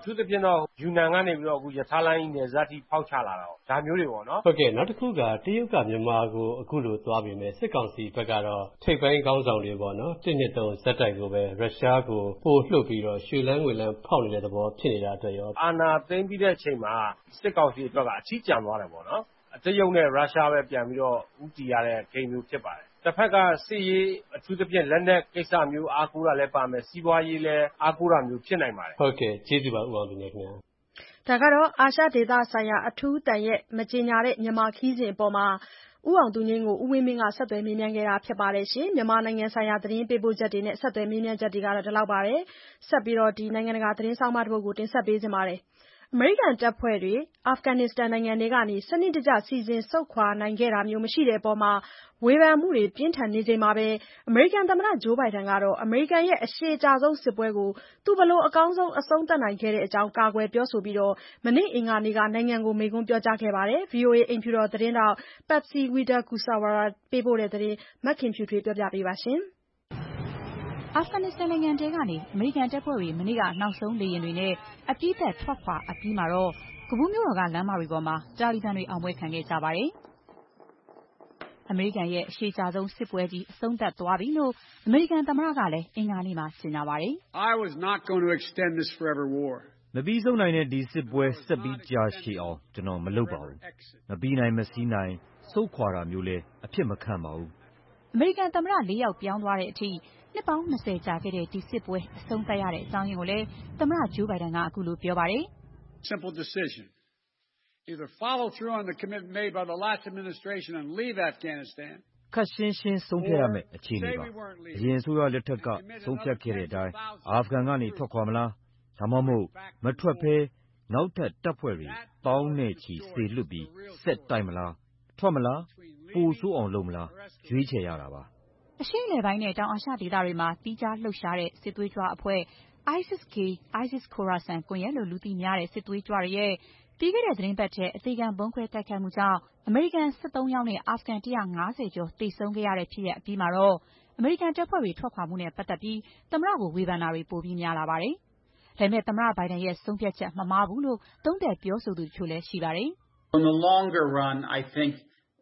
အထူးသဖြင့်တော့ယူနန်ကနေပြီးတော့အခုရထားလိုင်းနယ်စပ်ထိဖောက်ချလာတာပေါ့ဒါမျိုးတွေပေါ့နော်ဟုတ်ကဲ့နောက်တစ်ခုကတရုတ်ကမြန်မာကိုအခုလိုသွားပြီမဲ့စစ်ကောင်စီဘက်ကတော့ထိပ်ပိုင်းခေါင်းဆောင်တွေပေါ့နော်တစ်နှစ်သုံးဇက်တိုက်ကိုပဲရုရှားကိုပို့လှုပ်ပြီးတော့ရွှေလန်းငွေလန်းဖောက်နေတဲ့သဘောဖြစ်နေတာအတွက်ရောအာဏာသိမ်းပြီးတဲ့အချိန်မှာစစ်ကောင်စီအတွက်ကအထီးကျန်သွားတယ်ပေါ့နော်တရုတ်နဲ့ရုရှားပဲပြန်ပြီးတော့ဦးတည်ရတဲ့ဂိမ်းမျိုးဖြစ်ပါတယ်တစ်ဖက်ကစစ်ရေးအထူးသဖြင့်လက်နက်ကိစ္စမျိုးအားကိုးတာလည်းပါမယ်စီးပွားရေးလည်းအားကိုးတာမျိုးဖြစ်နိုင်ပါတယ်ဟုတ်ကဲ့ကျေးဇူးပါဦးအောင်သူခင်ဗျာဒါကတော့အာရှဒေသဆိုင်ရာအထူးတန်ရဲ့မကြေညာတဲ့မြန်မာခီးစဉ်အပေါ်မှာဦးအောင်သူငင်းကိုဦးဝင်းမင်းကဆက်သွယ်မေးမြန်းခဲ့တာဖြစ်ပါတယ်ရှင်မြန်မာနိုင်ငံဆိုင်ရာသတင်းပေးပို့ချက်တွေနဲ့ဆက်သွယ်မေးမြန်းချက်တွေကတော့ဒီလောက်ပါပဲဆက်ပြီးတော့ဒီနိုင်ငံတကာသတင်းဆောင်မတစ်ပုဒ်ကိုတင်ဆက်ပေးကြပါမယ်အမေရိကန်တပ်ဖွဲ့တွေအာဖဂန်နစ္စတန်နိုင်ငံထဲကနေစနစ်တကျစီစဉ်ဆုတ်ခွာနိုင်ခဲ့တာမျိုးမရှိတဲ့အပေါ်မှာဝေဖန်မှုတွေပြင်းထန်နေချိန်မှာပဲအမေရိကန်သမ္မတဂျိုးဘိုင်ဒန်ကတော့အမေရိကန်ရဲ့အရှည်ကြာဆုံးစစ်ပွဲကိုသူဘလို့အကောင်းဆုံးအဆုံးသတ်နိုင်ခဲ့တဲ့အကြောင်းကာကွယ်ပြောဆိုပြီးမနေ့အင်္ဂါနေ့ကနိုင်ငံကိုမိန့်ခွန်းပြောကြားခဲ့ပါတယ်။ VOA အိမ်ဖြူတော်သတင်းတောက် Patsy Widakuswara ပေးပို့တဲ့သတင်းမခင်ဖြူထွေးပြောပြပေးပါမယ်။အာဖဂန်နစ္စတန်နိုင်ငံထဲကနေအမေရိကန်တပ်ဖွဲ့တွေမနေ့ကနောက်ဆုံးလေယာဉ်တွေနဲ့အပြည့်သက်ထွက်ခွာအပြီးမှာတော့ကဘူးမြို့တော်ကလမ်းမတွေပေါ်မှာတာလီဘန်တွေအောင်ပွဲခံခဲ့ကြပါတယ်။အမေရိကန်ရဲ့အရှည်ကြာဆုံးစစ်ပွဲကြီးအဆုံးသတ်သွားပြီလို့အမေရိကန်သမ္မတကလည်းအင်္ဂါနေ့မှာကြေညာပါတယ်။ I was not going to extend this forever war. မပြီးဆုံးနိုင်တဲ့ဒီစစ်ပွဲဆက်ပြီးကြာရှည်အောင်ကျွန်တော်မလုပ်ပါဘူး။မပြီးနိုင်မစီးနိုင်ဆုတ်ခွာတာမျိုးလည်းအဖြစ်မခံပါဘူး။အမေရိကန်သမ္မတ၄ယောက်ပြောင်းသွားတဲ့အထိနှစ်ပေါင်း20ကြာခဲ့တဲ့ဒီစစ်ပွဲအဆုံးသတ်ရတဲ့အကြောင်းရင်းကိုလည်းသမ္မတဂျိုးဘိုင်ဒန်ကအခုလိုပြောပါတယ်။ Simple decision. Either follow through on the commitment made by the last administration and leave Afghanistan. ခက်ရှင်းရှင်းဆုံးဖြတ်ရမယ့်အခြေအနေပါ။အရင်အစိုးရလက်ထက်ကဆုံးဖြတ်ခဲ့တဲ့အတိုင်းအာဖဂန်ကနေထွက်ခွာမလားဒါမှမဟုတ်မထွက်ဘဲနောက်ထပ်တပ်ဖွဲ့တွေတောင်းနဲ့ချီစေလွတ်ပြီးဆက်တိုက်မလားထွက်မလားပိုဆိုးအောင်လုပ်မလားရွေးချယ်ရတာပါအရှေ့အလယ်ပိုင်းနဲ့တောင်အာရှဒေသတွေမှာတီးခြားလှုပ်ရှားတဲ့စစ်သွေးကြွအဖွဲ့ ISIS-K ISIS Khorasan ကွန်ရက်လို့လူသိများတဲ့စစ်သွေးကြွတွေရဲ့ပြီးခဲ့တဲ့သတင်းပတ်ထဲအသေးခံဗုံးခွဲတိုက်ခိုက်မှုကြောင့်အမေရိကန်73ယောက်နဲ့အာဖဂန်150ကျော်သေဆုံးခဲ့ရတဲ့ဖြစ်ရပ်အပြီးမှာတော့အမေရိကန်တပ်ဖွဲ့တွေထွက်ခွာမှုနဲ့ပတ်သက်ပြီးသမ္မတကိုဝေဖန်တာတွေပိုပြီးများလာပါတယ်။ဒါပေမဲ့သမ္မတဘိုင်ဒန်ရဲ့ဆုံးဖြတ်ချက်မမှားဘူးလို့သုံးသပ်ပြောဆိုသူတချို့လည်းရှိပါတယ်။ In the longer run, I think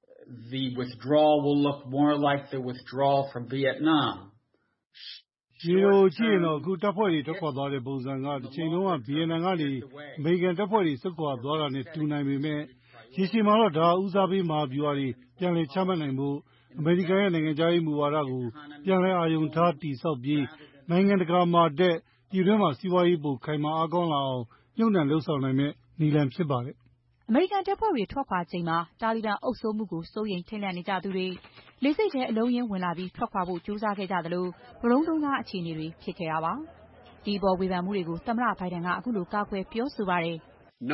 the withdrawal will look more like the withdrawal from Vietnam. ဒီလိုကြည့်ရင်တော့အခုတပ်ဖွဲ့တွေထွက်ခွာသွားတဲ့ပုံစံကတစ်ချိန်လုံးကဗီယက်နမ်ကနေအမေရိကန်တပ်ဖွဲ့တွေဆုတ်ခွာသွားတာနဲ့တူနိုင်ပေမဲ့ရေရှည်မှာတော့ဒါဦးစားပေးမဟာဗျူဟာတွေပြန်လည်ချမှတ်နိုင်ဖို့အမေရိကန်ရဲ့နိုင်ငံခြားရေးမူဝါဒကိုပြန်လည်အာရုံထားတည်ဆောက်ပြီးနိုင်ငံတကာမှာတဲ့ပြည်တွင်းမှာစီးပွားရေးပိုခိုင်မာအားကောင်းလာအောင်ညှိနှံလှုပ်ဆောင်နိုင်မဲ့နည်းလမ်းဖြစ်ပါတယ်။အမေရိကန်တပ်ဖွဲ့တွေထွက်ခွာချိန်မှာတာလီဘန်အုပ်စိုးမှုကိုစိုးရိမ်ထိတ်လန့်နေကြသူတွေလေဆိပ်ထဲအလုံးရင်းဝင်လာပြီးထွက်ခွာဖို့ကြိုးစားခဲ့ကြသလိုဘလုံးတုံးကားအခြေအနေတွေဖြစ်ခဲ့တာပါ။ဒီပေါ်ဝေဖန်မှုတွေကိုသမ္မတဘိုင်ဒန်ကအခုလိုကာကွယ်ပြောဆိုပါတယ်။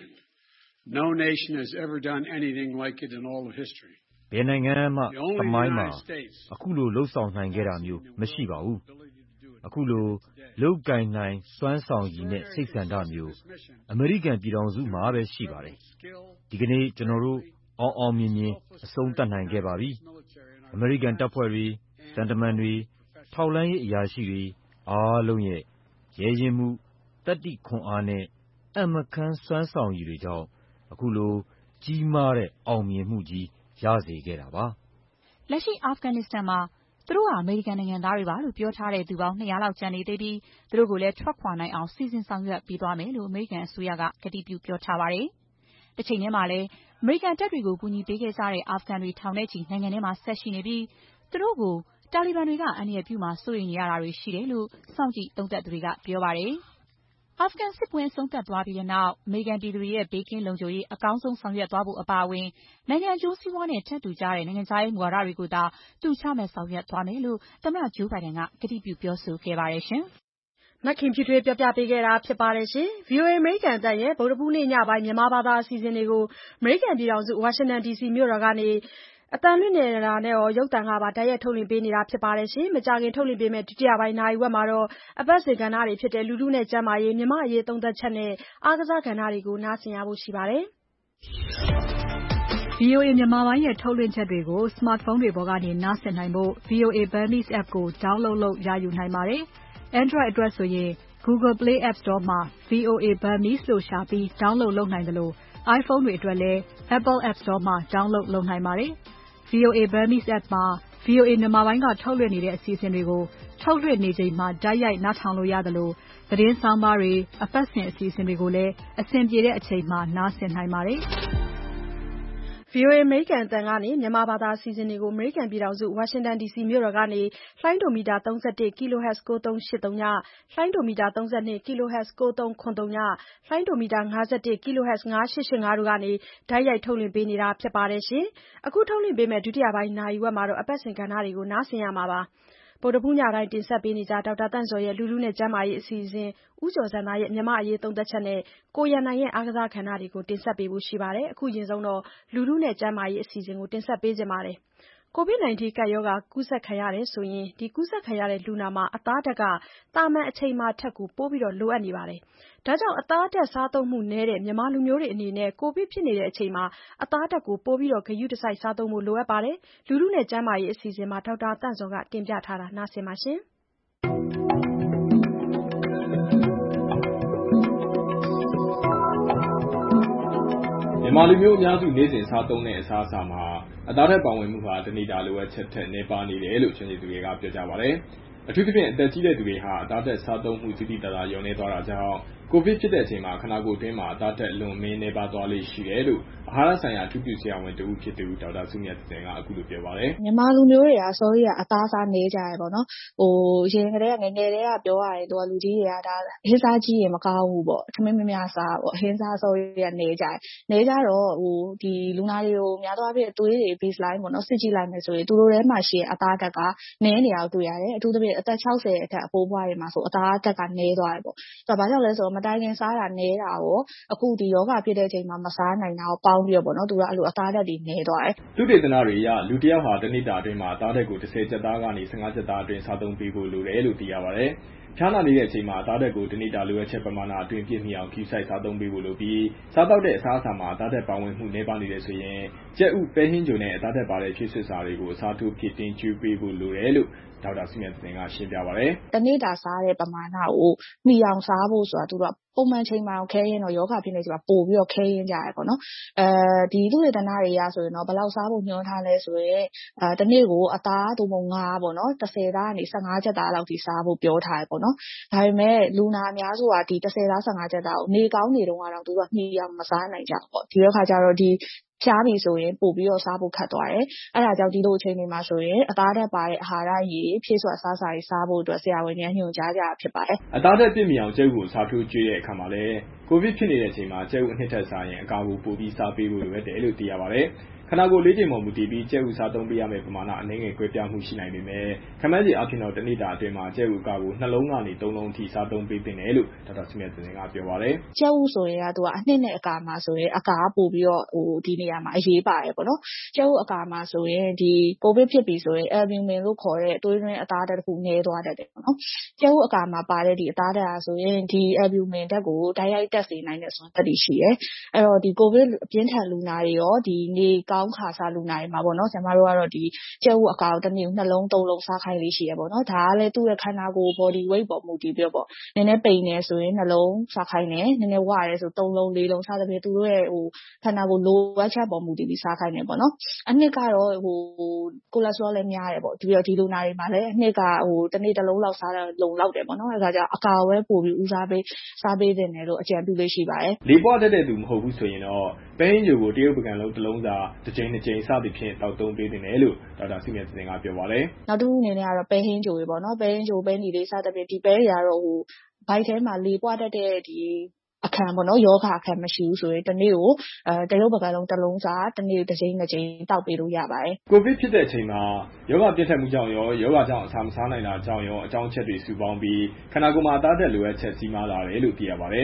No nation has ever done anything like it in all of history. ဘယ်နိုင်ငံမှသမိုင်းမှာအခုလိုလှုပ်ဆောင်နိုင်ခဲ့တာမျိုးမရှိပါဘူး။အခုလိုလုတ်ကင်နိုင်စွမ်းဆောင်ရည်နဲ့စိတ်ဆန္ဒမျိုးအမေရိကန်ပြည်ထောင်စုမှာပဲရှိပါတယ်။ဒီကနေ့ကျွန်တော်တို့အောင်မြင်အဆုံးသတ်နိုင်ခဲ့ပါပြီ။အမေရိကန်တပ်ဖွဲ့တွေတန်တမန်တွေထောက်လှမ်းရေးအရာရှိတွေအားလုံးရဲ့ရဲရင်မှုတတ္တိခွန်အားနဲ့အမခန်းစွမ်းဆောင်ရည်တွေကြောင့်အခုလိုကြီးမားတဲ့အောင်မြင်မှုကြီးရစေခဲ့တာပါ။လက်ရှိအာဖဂန်နစ္စတန်မှာသူတို့ဟာအမေရိကန်နိုင်ငံသားတွေပါလို့ပြောထားတဲ့သူပေါင်း200လောက်ကျန်နေသေးပြီးသူတို့ကိုလည်းထွက်ခွာနိုင်အောင်စီစဉ်ဆောင်ရွက်ပေးသွားမယ်လို့အမေရိကန်အစိုးရကကတိပြုပြောထားပါတယ်။တစ်ချိန်တည်းမှာလည်းအမေရိကန်တပ်တွေကိုကူညီပေးခဲ့ကြတဲ့အာဖဂန်တွေထောင်နဲ့ချီနိုင်ငံထဲမှာဆက်ရှိနေပြီးသူတို့ကိုတာလီဘန်တွေကအန္တရာယ်ပြုမှာစိုးရိမ်နေရတာတွေရှိတယ်လို့စောင့်ကြည့်သုံးသပ်သူတွေကပြောပါတယ်။အာဖဂန်စစ်ပွဲအဆုံးသတ်သွားပြီးတဲ့နောက်အမေရိကန်ပြည်သူတွေရဲ့ဘေးကင်းလုံခြုံရေးအကောင်းဆုံးဆောင်ရွက်သွားဖို့အပါအဝင်နိုင်ငံအကျိုးစီးပွားနဲ့ထပ်တူကြတဲ့နိုင်ငံခြားရေးမူဝါဒတွေကိုသာသူချမှတ်ဆောင်ရွက်သွားမယ်လို့သမ္မတဂျိုးဘိုင်ဒန်ကကတိပြုပြောဆိုခဲ့ပါတယ်ရှင်။မခင်ဖြူထွေးပြောပြပေးခဲ့တာဖြစ်ပါတယ်ရှင်။ VOA အမေရိကန်အသံရဲ့ဗုဒ္ဓဟူးနေ့ညပိုင်းမြန်မာဘာသာအစီအစဉ်တွေကိုအမေရိကန်ပြည်ထောင်စုဝါရှင်တန် DC မြို့တော်ကနေအသံလွှင့်နေတာနဲ့ရုပ်သံကပါတိုက်ရိုက်ထုတ်လွှင့်ပေးနေတာဖြစ်ပါတယ်ရှင်။မကြာခင်ထုတ်လွှင့်ပေးမယ့်ဒုတိယပိုင်းနာရီဝက်မှာတော့အပတ်စဉ်ကဏ္ဍတွေဖြစ်တဲ့လူထုနဲ့ကျန်းမာရေးမြန်မာ့အရေးသုံးသပ်ချက်နဲ့အားကစားကဏ္ဍတွေကိုနားဆင်ရဖို့ရှိပါတယ်။ VOA မြန်မာပိုင်းရဲ့ထုတ်လွှင့်ချက်တွေကို smartphone တွေပေါ်ကနေနားဆင်နိုင်ဖို့ VOA Burmese app ကို download လုပ်ရယူနိုင်ပါတယ်။ Android အတွက်ဆိုရင် Google Play App Store မှာ VOA Burmese လို့ရှာပြီး download လုပ်နိုင်သလို iPhone တွေအတွက်လည်း Apple App Store မှာ download လုပ်နိုင်ပါတယ်။ VOA Burmese App မှာ VOA မြန်မာပိုင်းကထုတ်လွှင့်နေတဲ့အစီအစဉ်တွေကိုထုတ်လွှင့်နေချိန်မှာတိုက်ရိုက်နားထောင်လို့ရသလိုသတင်းဆောင်းပါးတွေအပတ်စဉ်အစီအစဉ်တွေကိုလည်းအဆင်ပြေတဲ့အချိန်မှာနားဆင်နိုင်ပါတယ်။ VOA အမေရိကန်အသံကနေမြန်မာဘာသာအစီအစဉ်တွေကို အမေရိကန်ပြည်ထောင်စု Washington DC မြို့တော်ကနေလှိုင်းဒိုမီတာ 31 kHz 9383 ည၊ လှိုင်းဒိုမီတာ 32 kHz 93ခွန်ည၊ လှိုင်းဒိုမီတာ 51 kHz 9885 တို့ကနေတိုက်ရိုက်ထုတ်လွှင့်ပေးနေတာဖြစ်ပါတယ်။ အခုထုတ်လွှင့်ပေးမယ့်ဒုတိယပိုင်းနာရီဝက်မှာတော့အပတ်စဉ်ကဏ္ဍတွေကိုနားဆင်ရမှာပါ။ ဗုဒ္ဓဟူးညတိုင်းတင်ဆက်ပေးနေကြဒေါက်တာသန့်ဇော်ရဲ့လူထုနဲ့ကျန်းမာရေးအစီအစဉ်၊ဦးကျော်ဇံသာရဲ့မြန်မာ့အရေးသုံးသပ်ချက်နဲ့ကိုရန်နိုင်ရဲ့အားကစားကဏ္ဍတွေကိုတင်ဆက်ပေးဖို့ရှိပါတယ်။ အခုအရင်ဆုံးလူထုနဲ့ကျန်းမာရေးအစီအစဉ်ကိုတင်ဆက်ပေးပါမယ်။ COVID-19 ကပ်ရောဂါကူးစက်ခံရတယ်ဆိုရင်ကူးစက်ခံရတဲ့လူနာမှာအသားဓါတ်ကသာမန်အချိန်မှာထက်ပိုပြီးလိုအပ်နေပါတယ်။ ဒါကြောင့်အသားဓါတ်စားသုံးမှုနည်းတဲ့မြန်မာလူမျိုးတွေအနေနဲ့ကိုဗစ်ဖြစ်နေတဲ့အချိန်မှာအသားဓါတ်ကိုပိုပြီးဂရုတစိုက်စားသုံးဖို့လိုအပ်ပါတယ်။ လူထုနဲ့ကျန်းမာရေးအစီအစဉ်မှာဒေါက်တာသန့်ဇော်ကတင်ပြထားပါတယ်။မြန်မာလူမျိုးအများစုနေ့စဉ်စားသုံးတဲ့အစားအစာမှာအသားဓာတ်ပါဝင်မှုဟာတနေ့တာလိုအပ်ချက်ထက်နည်းပါးနေတယ်လို့ကျွမ်းကျင်သူတွေကပြောကြပါတယ်။အထူးသဖြင့်အသက်ကြီးတဲ့သူတွေဟာအသားဓာတ်စားသုံးမှုသိသိသာသာလျော့နည်းသွားတာကြောင့်ကိုဗစ်ဖြစ်တဲ့အချိန်မှာခန္ဓာကိုယ်အတွင်းမှာအသားဓာတ်လွန်မင်းနည်းပါးသွားလေ့ရှိတယ်လို့အာဟာရဆိုင်ရာအထူးပြုဆရာဝန်တဦးဖြစ်သူဒေါက်တာစုမြတ်တင်ကအခုလိုပြောပါတယ်။မြန်မာလူမျိုးတွေကစောကြီးကအသားစားနည်းကြရပေါ့နော်။ရင်ကတည်းကငယ်ငယ်တည်းကပြောရတယ်လူကြီးတွေကဒါဟင်းစားကြီးရင်မကောင်းဘူးပေါ့။ထမင်းမများစားပေါ့။ဟင်းစားစောကြီးကနည်းကြတယ်။နည်းကြတော့ဒီလူနာတွေကိုများသောအားဖြင့်သွေးတွေ baseline ပေါ့နော်စစ်ကြည့်လိုက်မယ်ဆိုရင်သူတို့ထဲမှာရှိတဲ့အသားဓာတ်ကနည်းနေတာကိုတွေ့ရတယ်။အထူးသဖြင့်အသက်60အထက်အဖိုးအဖွားတွေမှာဆိုအသားဓာတ်ကနည်းသွားတယ်ပေါ့။ဆိုတော့ဘာကြောင့်လဲဆိုတော့မတိုင်ခင်စားတာနည်းတာရောအခုဒီယောဂဖြစ်တဲ့အချိန်မှာမစားနိုင်တာရောပေါင်းပြီးတော့ပေါ့နော်သူကအဲ့လိုအသားဓာတ်တွေနည်းသွားတယ်။သုတေသနတွေအရလူတစ်ယောက်ဟာတစ်နေ့တာအတွင်းမှာအသားဓာတ်ကို10ကျပ်သားကနေ15ကျပ်သားအတွင်းစားသုံးပေးဖို့လိုတယ်လို့သိရပါတယ်။ဖျားနာနေတဲ့အချိန်မှာအသားဓာတ်ကိုတစ်နေ့တာလိုအပ်ချက်ပမာဏအတွင်းပြည့်မီအောင်ခူးစိုက်စားသုံးပေးဖို့လိုပြီးစားတောက်တဲ့အစားအစာမှာအသားဓာတ်ပါဝင်မှုနည်းပါးနေတယ်ဆိုရင်ကြက်ဥပဲဟင်းဂျုံနဲ့အသားဓာတ်ပါတဲ့ဖြည့်စွက်စာတွေကိုအစားထိုးဖြည့်တင်းကျွေးပေးဖို့လိုတယ်လို့ဒေါက်တာစုမြတ်တင်ကရှင်းပြပါတယ်။တနေ့တာစားတဲ့ပမာဏကိုမီအောင်စားဖို့ဆိုတာသူတို့ကပုံမှန်ချိန်မှာခဲရင်တော့ယောဂဖြစ်နေချိန်မှာပို့ပြီးတော့ခဲရင်ကြရပေါ့နော်။ဒီသုတေသနတွေအရဆိုရင်တော့ဘယ်လောက်စားဖို့ညွှန်းထားလဲဆိုရင်တနေ့ကိုအသားသို့မဟုတ်ငါးပေါ့နော်10သားကနေ15ကျပ်သားလောက်ထိစားဖို့ပြောထားတယ်ပေါ့နော်။ဒါပေမဲ့လူနာအများစုကဒီ10သား15ကျပ်သားကိုနေကောင်းနေတော့ကတော့သူတို့ကမီအောင်မစားနိုင်ကြဘူးပေါ့။ဒီအခါကျတော့ဒီဖျားပြီဆိုရင်ပို့ပြီးတော့စားဖို့ခက်သွားတယ်။အဲ့ဒါကြောင့်ဒီလိုအချိန်တွေမှာဆိုရင်အသားဓာတ်ပါတဲ့အာဟာရရည်ဖြည့်စွက်အစားအစာတွေစားဖို့အတွက်ဆရာဝန်တွေကညွှန်ကြားကြတာဖြစ်ပါတယ်။အသားဓာတ်ပြည့်မီအောင်ကြက်ဥကိုစားထိုးကျွေးတဲ့အခါမှာလည်းကိုဗစ်ဖြစ်နေတဲ့အချိန်မှာကြက်ဥအနှစ်ထက်စားရင်အကာကိုပိုပြီးစားပေးဖို့လိုအပ်တယ်လို့သိရပါတယ်။ခန္ဓာကိုယ်လေးချိန်ပေါ်မူတည်ပြီးကြက်ဥစားသုံးပေးရမယ့်ပမာဏအနည်းငယ်ကွဲပြားမှုရှိနိုင်ပေမဲ့ခန့်မှန်းခြေအဖြစ်တော့တစ်နေ့တာအတွင်းမှာကြက်ဥအကာကို2လုံးကနေ3လုံးအထိစားသုံးပေးသင့်တယ်လို့ဒေါက်တာစုမြတ်တင်ကပြောပါတယ်။ကြက်ဥဆိုရင်ကသူကအနှစ်နဲ့အကာမှာဆိုရင်အကာပို့ပြီးတော့ဒီနေရာမှာအရေးပါတယ်ပေါ့နော်။ကြက်ဥအကာမှာဆိုရင်ဒီကိုဗစ်ဖြစ်ပြီဆိုရင် albumin လို့ခေါ်တဲ့သွေးတွင်းအသားဓာတ်တစ်ခုနည်းသွားတတ်တယ်ပေါ့နော်။ကြက်ဥအကာမှာပါတဲ့ဒီအသားဓာတ်ဆိုရင်ဒီ albumin ဓာတ်ကိုတိုက်ရိုက်တက်စေနိုင်တဲ့စွမ်းသတ္တိရှိတယ်။အဲ့တော့ဒီကိုဗစ်အပြင်းထန်လူနာတွေရောဒီနေကောင်းခါစားလူနာတွေမှာပေါ့နော်။ကျွန်မတို့ကတော့ဒီကြက်ဥအကာကိုတစ်နေ့ကို2လုံး3လုံးစားခိုင်းလေးရှိရပေါ့နော်။ဒါကလည်းသူ့ရဲ့ခန္ဓာကိုယ် body weight ပေါ်မူတည်ပြီးတော့ပေါ့။နည်းနည်းပိန်နေဆိုရင်2လုံးစားခိုင်းတယ်။နည်းနည်းဝရဲဆို3လုံး4လုံးစသဖြင့်သူတို့ရဲ့ခန္ဓာကိုယ်လိုအပ်ချက်ပေါ်မူတည်ပြီးစားခိုင်းတယ်ပေါ့နော်။အနှစ်ကတော့ကိုလက်စထရောလည်းများတယ်ပေါ့။ဒီလူနာတွေမှာလည်းအနှစ်ကတစ်နေ့တစ်လုံးလောက်စားတာလုံလောက်တယ်ပေါ့နော်။အဲဒါကြောင့်အကာဝဲပို့ပြီးဦးစားပေးစားပေးသင့်တယ်လို့အကြံပြုလေးရှိပါတယ်။လေပွားတတ်တဲ့သူမဟုတ်ဘူးဆိုရင်တော့ပဲဟင်းဂျိုကိုတရုတ်ပကံလုံးတစ်လုံးစာတစ်ကြိမ်2ကြိမ်စသဖြင့်တောက်သုံးပေးသင့်တယ်လို့ဒေါက်တာစုမြတ်တင်ကပြောပါတယ်။နောက်တစ်ခုအနေနဲ့ကတော့ပဲဟင်းဂျိုတွေပေါ့နော်။ပဲဟင်းဂျိုပဲနီလေးစသဖြင့်ဒီပဲတွေကတော့ဘိုက်ထဲမှာလေပွားတတ်တဲ့ဒီအခမ်းပေါ့နော်ယောဂအခမ်းမရှိဘူးဆိုရင်တစ်နေ့ကိုတရုတ်ပကံလုံးတစ်လုံးစာတစ်နေ့တစ်ကြိမ်2ကြိမ်တောက်ပေးလို့ရပါတယ်။ကိုဗစ်ဖြစ်တဲ့အချိန်မှာယောဂပြင်းထန်မှုကြောင့်ရောယောဂကြောင့်အစာမစားနိုင်တာကြောင့်ရောအကြောင်းအချက်တွေစုပေါင်းပြီးခန္ဓာကိုယ်မှာအသားဓာတ်လိုအပ်ချက်ကြီးမားလာတယ်လို့သိရပါတယ်။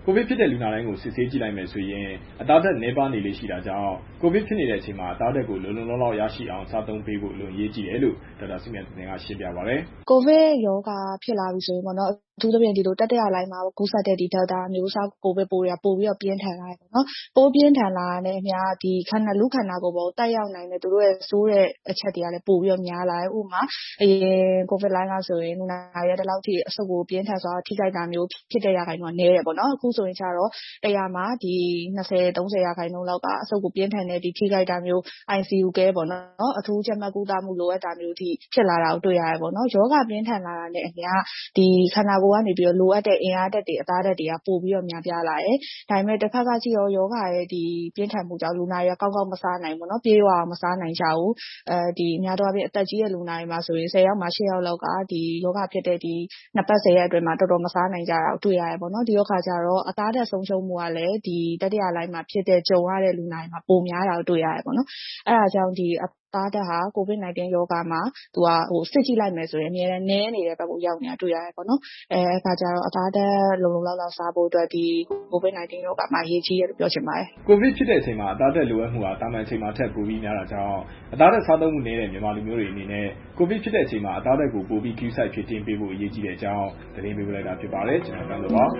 ကိုဗစ်ဖြစ်တဲ့လူနာတိုင်းကိုစစ်ဆေးကြည့်လိုက်မယ်ဆိုရင်အသားဓာတ်နည်းပါးနေလေ့ရှိတာကြောင့်ကိုဗစ်ဖြစ်နေတဲ့အချိန်မှာအသားဓာတ်ကိုလုံလုံလောက်လောက်ရရှိအောင်စားသုံးပေးဖို့အလွန်အရေးကြီးတယ်လို့ဒေါက်တာစုမြတ်တင်ကရှင်းပြပါတယ်။ကိုဗစ်ရောဂါဖြစ်လာပြီဆိုရင်ပေါ့နော်အထူးသဖြင့်ဒီလိုတတိယလှိုင်းမှာကူးစက်တဲ့ဒီ Delta မျိုးစားကိုဗစ်ပိုးတွေကပိုပြီးတော့ပြင်းထန်လာတယ်ပေါ့နော်။ပိုးပြင်းထန်လာတဲ့အမျှဒီလူခန္ဓာကိုယ်ပေါ်ကိုတက်ရောက်နိုင်တဲ့သူတို့ရဲ့ဆိုးတဲ့အချက်တွေကလည်းပိုပြီးတော့များလာတယ်။ဥပမာအရင်ကိုဗစ်လှိုင်းကဆိုရင်လူနာရဲ့ဒီလောက်ထိအဆုတ်ကိုပြင်းထန်စွာထိခိုက်တာမျိုးဖြစ်တဲ့ရာခိုင်နှုန်းကနည်းတယ်ပေါ့နော်။အခုဆိုရင်ကျတော့100မှာဒီ20-30ရာခိုင်နှုန်းလောက်ကအဆုတ်ကိုပြင်းထန်တဲ့ဒီထိခိုက်တာမျိုး ICU ကဲပေါ့နော်။အထူးကြပ်မတ်ကုသမှုလိုအပ်တာမျိုးထိဖြစ်လာတာကိုတွေ့ရတယ်ပေါ့နော်။ယောဂပြင်းထန်လာတာနဲ့အမျှဒီခန္ဓာကိုယ်ကနေပြီးတော့လိုအပ်တဲ့အင်အားဓာတ်တွေအသားဓာတ်တွေကပိုပြီးတော့များပြားလာတယ်။ဒါပေမဲ့တစ်ခါကြည့်ရောယောဂရဲ့ဒီပြင်းထန်မှုကြောင့်လူနာတွေကကောင်းကောင်းမစားနိုင်ဘူးနော်။ပြေးဝအောင်မစားနိုင်ကြဘူး။ဒီအများသောအားဖြင့်အသက်ကြီးတဲ့လူနာတွေမှာဆိုရင်10ယောက်မှာ8ယောက်လောက်ကဒီယောဂဖြစ်တဲ့ဒီနှစ်ပတ်10ရက်အတွင်းမှာတော်တော်မစားနိုင်ကြတာကိုတွေ့ရတယ်ပေါ့နော်။ဒီယောဂကြတော့အသားဓာတ်ဆုံးရှုံးမှုကလည်းဒီတတိယလှိုင်းမှာဖြစ်တဲ့ကြုံရတဲ့လူနာတွေမှာပိုများတာကိုတွေ့ရတယ်ပေါ့နော်။အဲဒါကြောင့်ဒီသားဓာတ်ဟာကိုဗစ်-19ရောဂါမှာသူကစစ်ကြည့်လိုက်မယ်ဆိုရင်အများနဲ့နည်းနေတဲ့ဘက်ကိုရောက်နေတာတွေ့ရတယ်ပေါ့နော်။အခါကျတော့အသားဓာတ်လုံလုံလောက်လောက်စားဖို့အတွက်ဒီကိုဗစ်-19ရောဂါမှာအရေးကြီးတယ်လို့ပြောချင်ပါတယ်။ကိုဗစ်ဖြစ်တဲ့အချိန်မှာအသားဓာတ်လိုအပ်မှုဟာတာမန်အချိန်မှာထက်ပိုပြီးများတာကြောင့်အသားဓာတ်စားသုံးမှုနည်းတဲ့မြန်မာလူမျိုးတွေအနေနဲ့ကိုဗစ်ဖြစ်တဲ့အချိန်မှာအသားဓာတ်ကိုပိုပြီးဂရုစိုက်ဖြည့်တင်းပေးဖို့အရေးကြီးတဲ့အကြောင်းသတင်းပေးပို့လိုက်တာဖြစ်ပါတယ်။ကျွန်တော်ကန်းလို့ပါ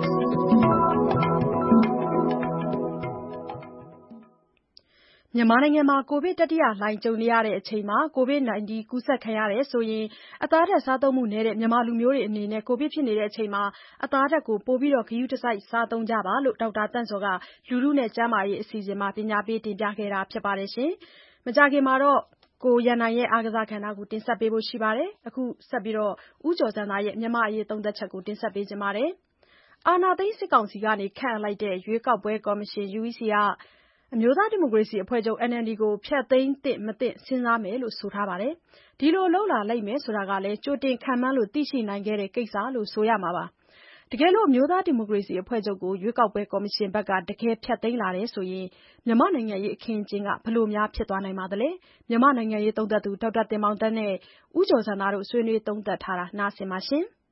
မြန်မာနိုင်ငံမှာကိုဗစ်တတိယလှိုင်းကြုံနေရတဲ့အချိန်မှာကိုဗစ်-19ကူးစက်ခံရတယ်ဆိုရင်အသားဓာတ်စားသုံးမှုနည်းတဲ့မြန်မာလူမျိုးတွေအနေနဲ့ကိုဗစ်ဖြစ်နေတဲ့အချိန်မှာအသားဓာတ်ကိုပိုပြီးတော့ဂရုတစိုက်စားသုံးကြပါလို့ဒေါက်တာသန့်စောကလူထုနဲ့ကျန်းမာရေးအစီအစဉ်မှာပညာပေးတင်ပြခဲ့တာဖြစ်ပါတယ်ရှင်။မကြာခင်မှာတော့ကိုရန်နိုင်ရဲ့အားကစားကဏ္ဍကိုတင်ဆက်ပေးဖို့ရှိပါတယ်။အခုဆက်ပြီးတော့ဦးကျော်စံသားရဲ့မြန်မာအရေးသုံးသပ်ချက်ကိုတင်ဆက်ပေးကြပါမယ်။အာဏာသိမ်းစစ်ကောင်စီကနေခန့်အပ်လိုက်တဲ့ရွေးကောက်ပွဲကော်မရှင် UEC ကအမျိုးသားဒီမိုကရေစီအဖွဲ့ချုပ် NLD ကိုဖျက်သိမ်းသင့်မသင့်စဉ်းစားမယ်လို့ဆိုထားပါတယ်။ဒီလိုလုပ်လာလိမ့်မယ်ဆိုတာကလည်းကြိုတင်ခန့်မှန်းလို့သိရှိနိုင်ခဲ့တဲ့ကိစ္စလို့ဆိုရမှာပါ။တကယ်လို့အမျိုးသားဒီမိုကရေစီအဖွဲ့ချုပ်ကိုရွေးကောက်ပွဲကော်မရှင်ဘက်ကတကယ်ဖျက်သိမ်းလာတယ်ဆိုရင်မြန်မာနိုင်ငံရေးအခင်းအကျင်းကဘယ်လိုများဖြစ်သွားနိုင်ပါသလဲ။မြန်မာနိုင်ငံရေးသုံးသပ်သူဒေါက်တာတင်မောင်သန်းနဲ့ဦးကျော်စံသားတို့ဆွေးနွေးသုံးသပ်ထားတာနားဆင်ပါရှင်။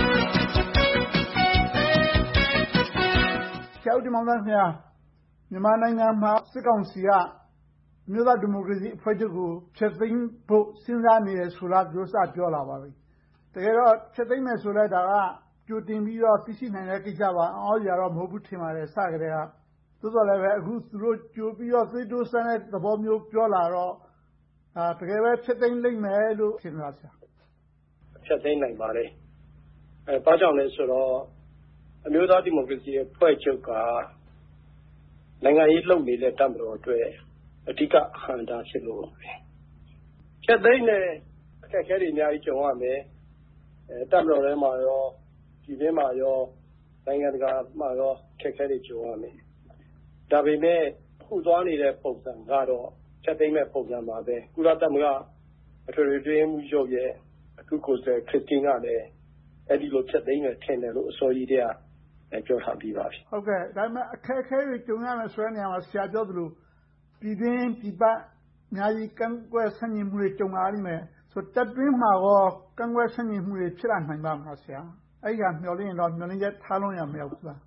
ဆရာဦးတင်မောင်သန်းခင်ဗျာမြန်မာနိုင်ငံမှာစစ်ကောင်စီကအမျိုးသားဒီမိုကရေစီအဖွဲ့ချုပ်ကိုဖျက်သိမ်းဖို့စဉ်းစားနေတယ်ဆိုတာပြောလာပါပြီ။တကယ်တော့ဖျက်သိမ်းမယ်ဆိုလဲဒါကကြိုတင်ပြီးတော့သိရှိနိုင်တဲ့ကိစ္စပါ။အော်ရတော့မဟုတ်ဘူးထင်ပါတယ်စကြတဲ့က။သို့တော်လည်းပဲအခုသူတို့ကြိုပြီးတော့သွေးတိုးစမ်းတဲ့သဘောမျိုးပြောလာတော့တကယ်ပဲဖျက်သိမ်းလိမ့်မယ်လို့ထင်လားဆရာ။ဖျက်သိမ်းနိုင်ပါတယ်။ဘာကြောင့်လဲဆိုတော့အမျိုးသားဒီမိုကရေစီအဖွဲ့ချုပ်ကနိုင်ငံရေးလုပ်နေတဲ့တပ်မတော်အတွက်အဓိကအဟန့်အတားဖြစ်လို့ပါပဲ။ဖျက်သိမ်းတဲ့အခက်အခဲတွေအများကြီးကြုံရမယ်။တပ်မတော်ထဲမှာရောပြည်တွင်းမှာရောနိုင်ငံတကာမှာရောအခက်အခဲတွေကြုံရမယ်။ဒါပေမဲ့အခုသွားနေတဲ့ပုံစံကတော့ဖျက်သိမ်းမဲ့ပုံစံပါပဲ။ကုလသမဂ္ဂအထွေထွေအတွင်းရေးမှူးချုပ်ရဲ့အထူးကိုယ်စားလှယ်ခရစ်စတင်းကလည်းအဲဒီလိုဖျက်သိမ်းမယ်ထင်တယ်လို့အစောကြီးတည်းကပြောထားပြီးပါပြီ။ဟုတ်ကဲ့ဒါပေမဲ့အခက်အခဲတွေကြုံရမယ်ဆိုတဲ့နေရာမှာဆရာပြောသလိုပြည်တွင်းပြည်ပအများကြီးကန့်ကွက်ဆန့်ကျင်မှုတွေကြုံလာလိမ့်မယ်ဆိုတပ်တွင်းမှာရောကန့်ကွက်ဆန့်ကျင်မှုတွေဖြစ်လာနိုင်ပါ့မလားဆရာ။အဲဒီကမျှော်လင့်ရင်တော့မျှော်လင့်ချက်ထားလို့ရမရောက်ဘူးလား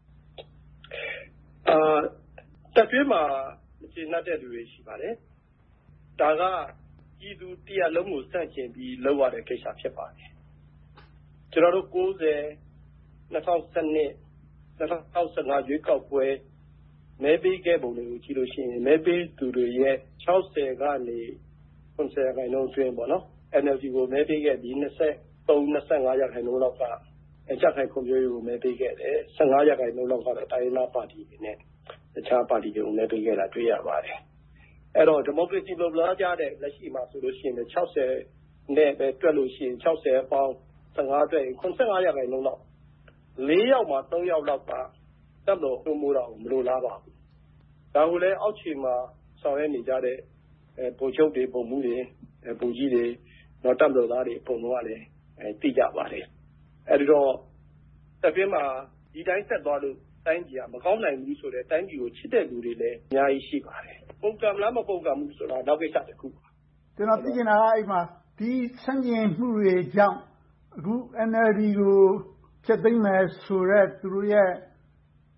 ။တပ်တွင်းမှာမကျေနပ်တဲ့လူတွေရှိပါတယ်။ဒါကပြည်သူတရပ်လုံးကိုဆန့်ကျင်ပြီးလုပ်ရတဲ့ကိစ္စဖြစ်ပါတယ်။ကျွန်တော်တို့90 2012 2015ရွေးကောက်ပွဲမဲပေးခဲ့ပုံတွေကိုကြည့်လို့ရှိရင်မဲပေးသူတွေရဲ့60ကနေ90%အတွင်းပေါ့နော် NLD ကိုမဲပေးခဲ့ပြီး23-25%လောက်ကကြံ့ခိုင်ဖွံ့ဖြိုးရေးကိုမဲပေးခဲ့တယ်15%လောက်ကတော့တိုင်းရင်းသားပါတီတွေနဲ့တခြားပါတီတွေကိုမဲပေးခဲ့တာတွေ့ရပါတယ်အဲ့တော့ဒီမိုကရေစီလိုလားကြတဲ့လက်ရှိမှာဆိုလို့ရှိရင်60နဲ့ပဲတွက်လို့ရှိရင်60ပေါင်း15အတွက်85%လောက်4ယောက်မှာ3ယောက်လောက်ကတပ်တော်မှုမိုးတာကိုမလိုလားပါဘူးဒါကိုလည်းအောက်ခြေမှာဆောင်ရွက်နေကြတဲ့ဗိုလ်ချုပ်တွေပုံမှုတွေဗိုလ်ကြီးတွေတော့တပ်တော်သားတွေပုံတော့လည်းသိကြပါတယ်အဲဒီတော့တပ်ပြင်းမှာဒီတိုင်းဆက်သွားလို့တိုင်းပြည်ကမကောင်းနိုင်ဘူးဆိုတဲ့တိုင်းပြည်ကိုချစ်တဲ့လူတွေလည်းအများကြီးရှိပါတယ်ပုံကံလားမပုံကံဘူးဆိုတာနောက်ကိစ္စတစ်ခုပါကျွန်တော်သိချင်တာကအဲ့မှာဒီဆန့်ကျင်မှုတွေကြောင့်အခု NLD ကိုဖျက်သိမ်းမယ်ဆိုတဲ့သူတို့ရဲ့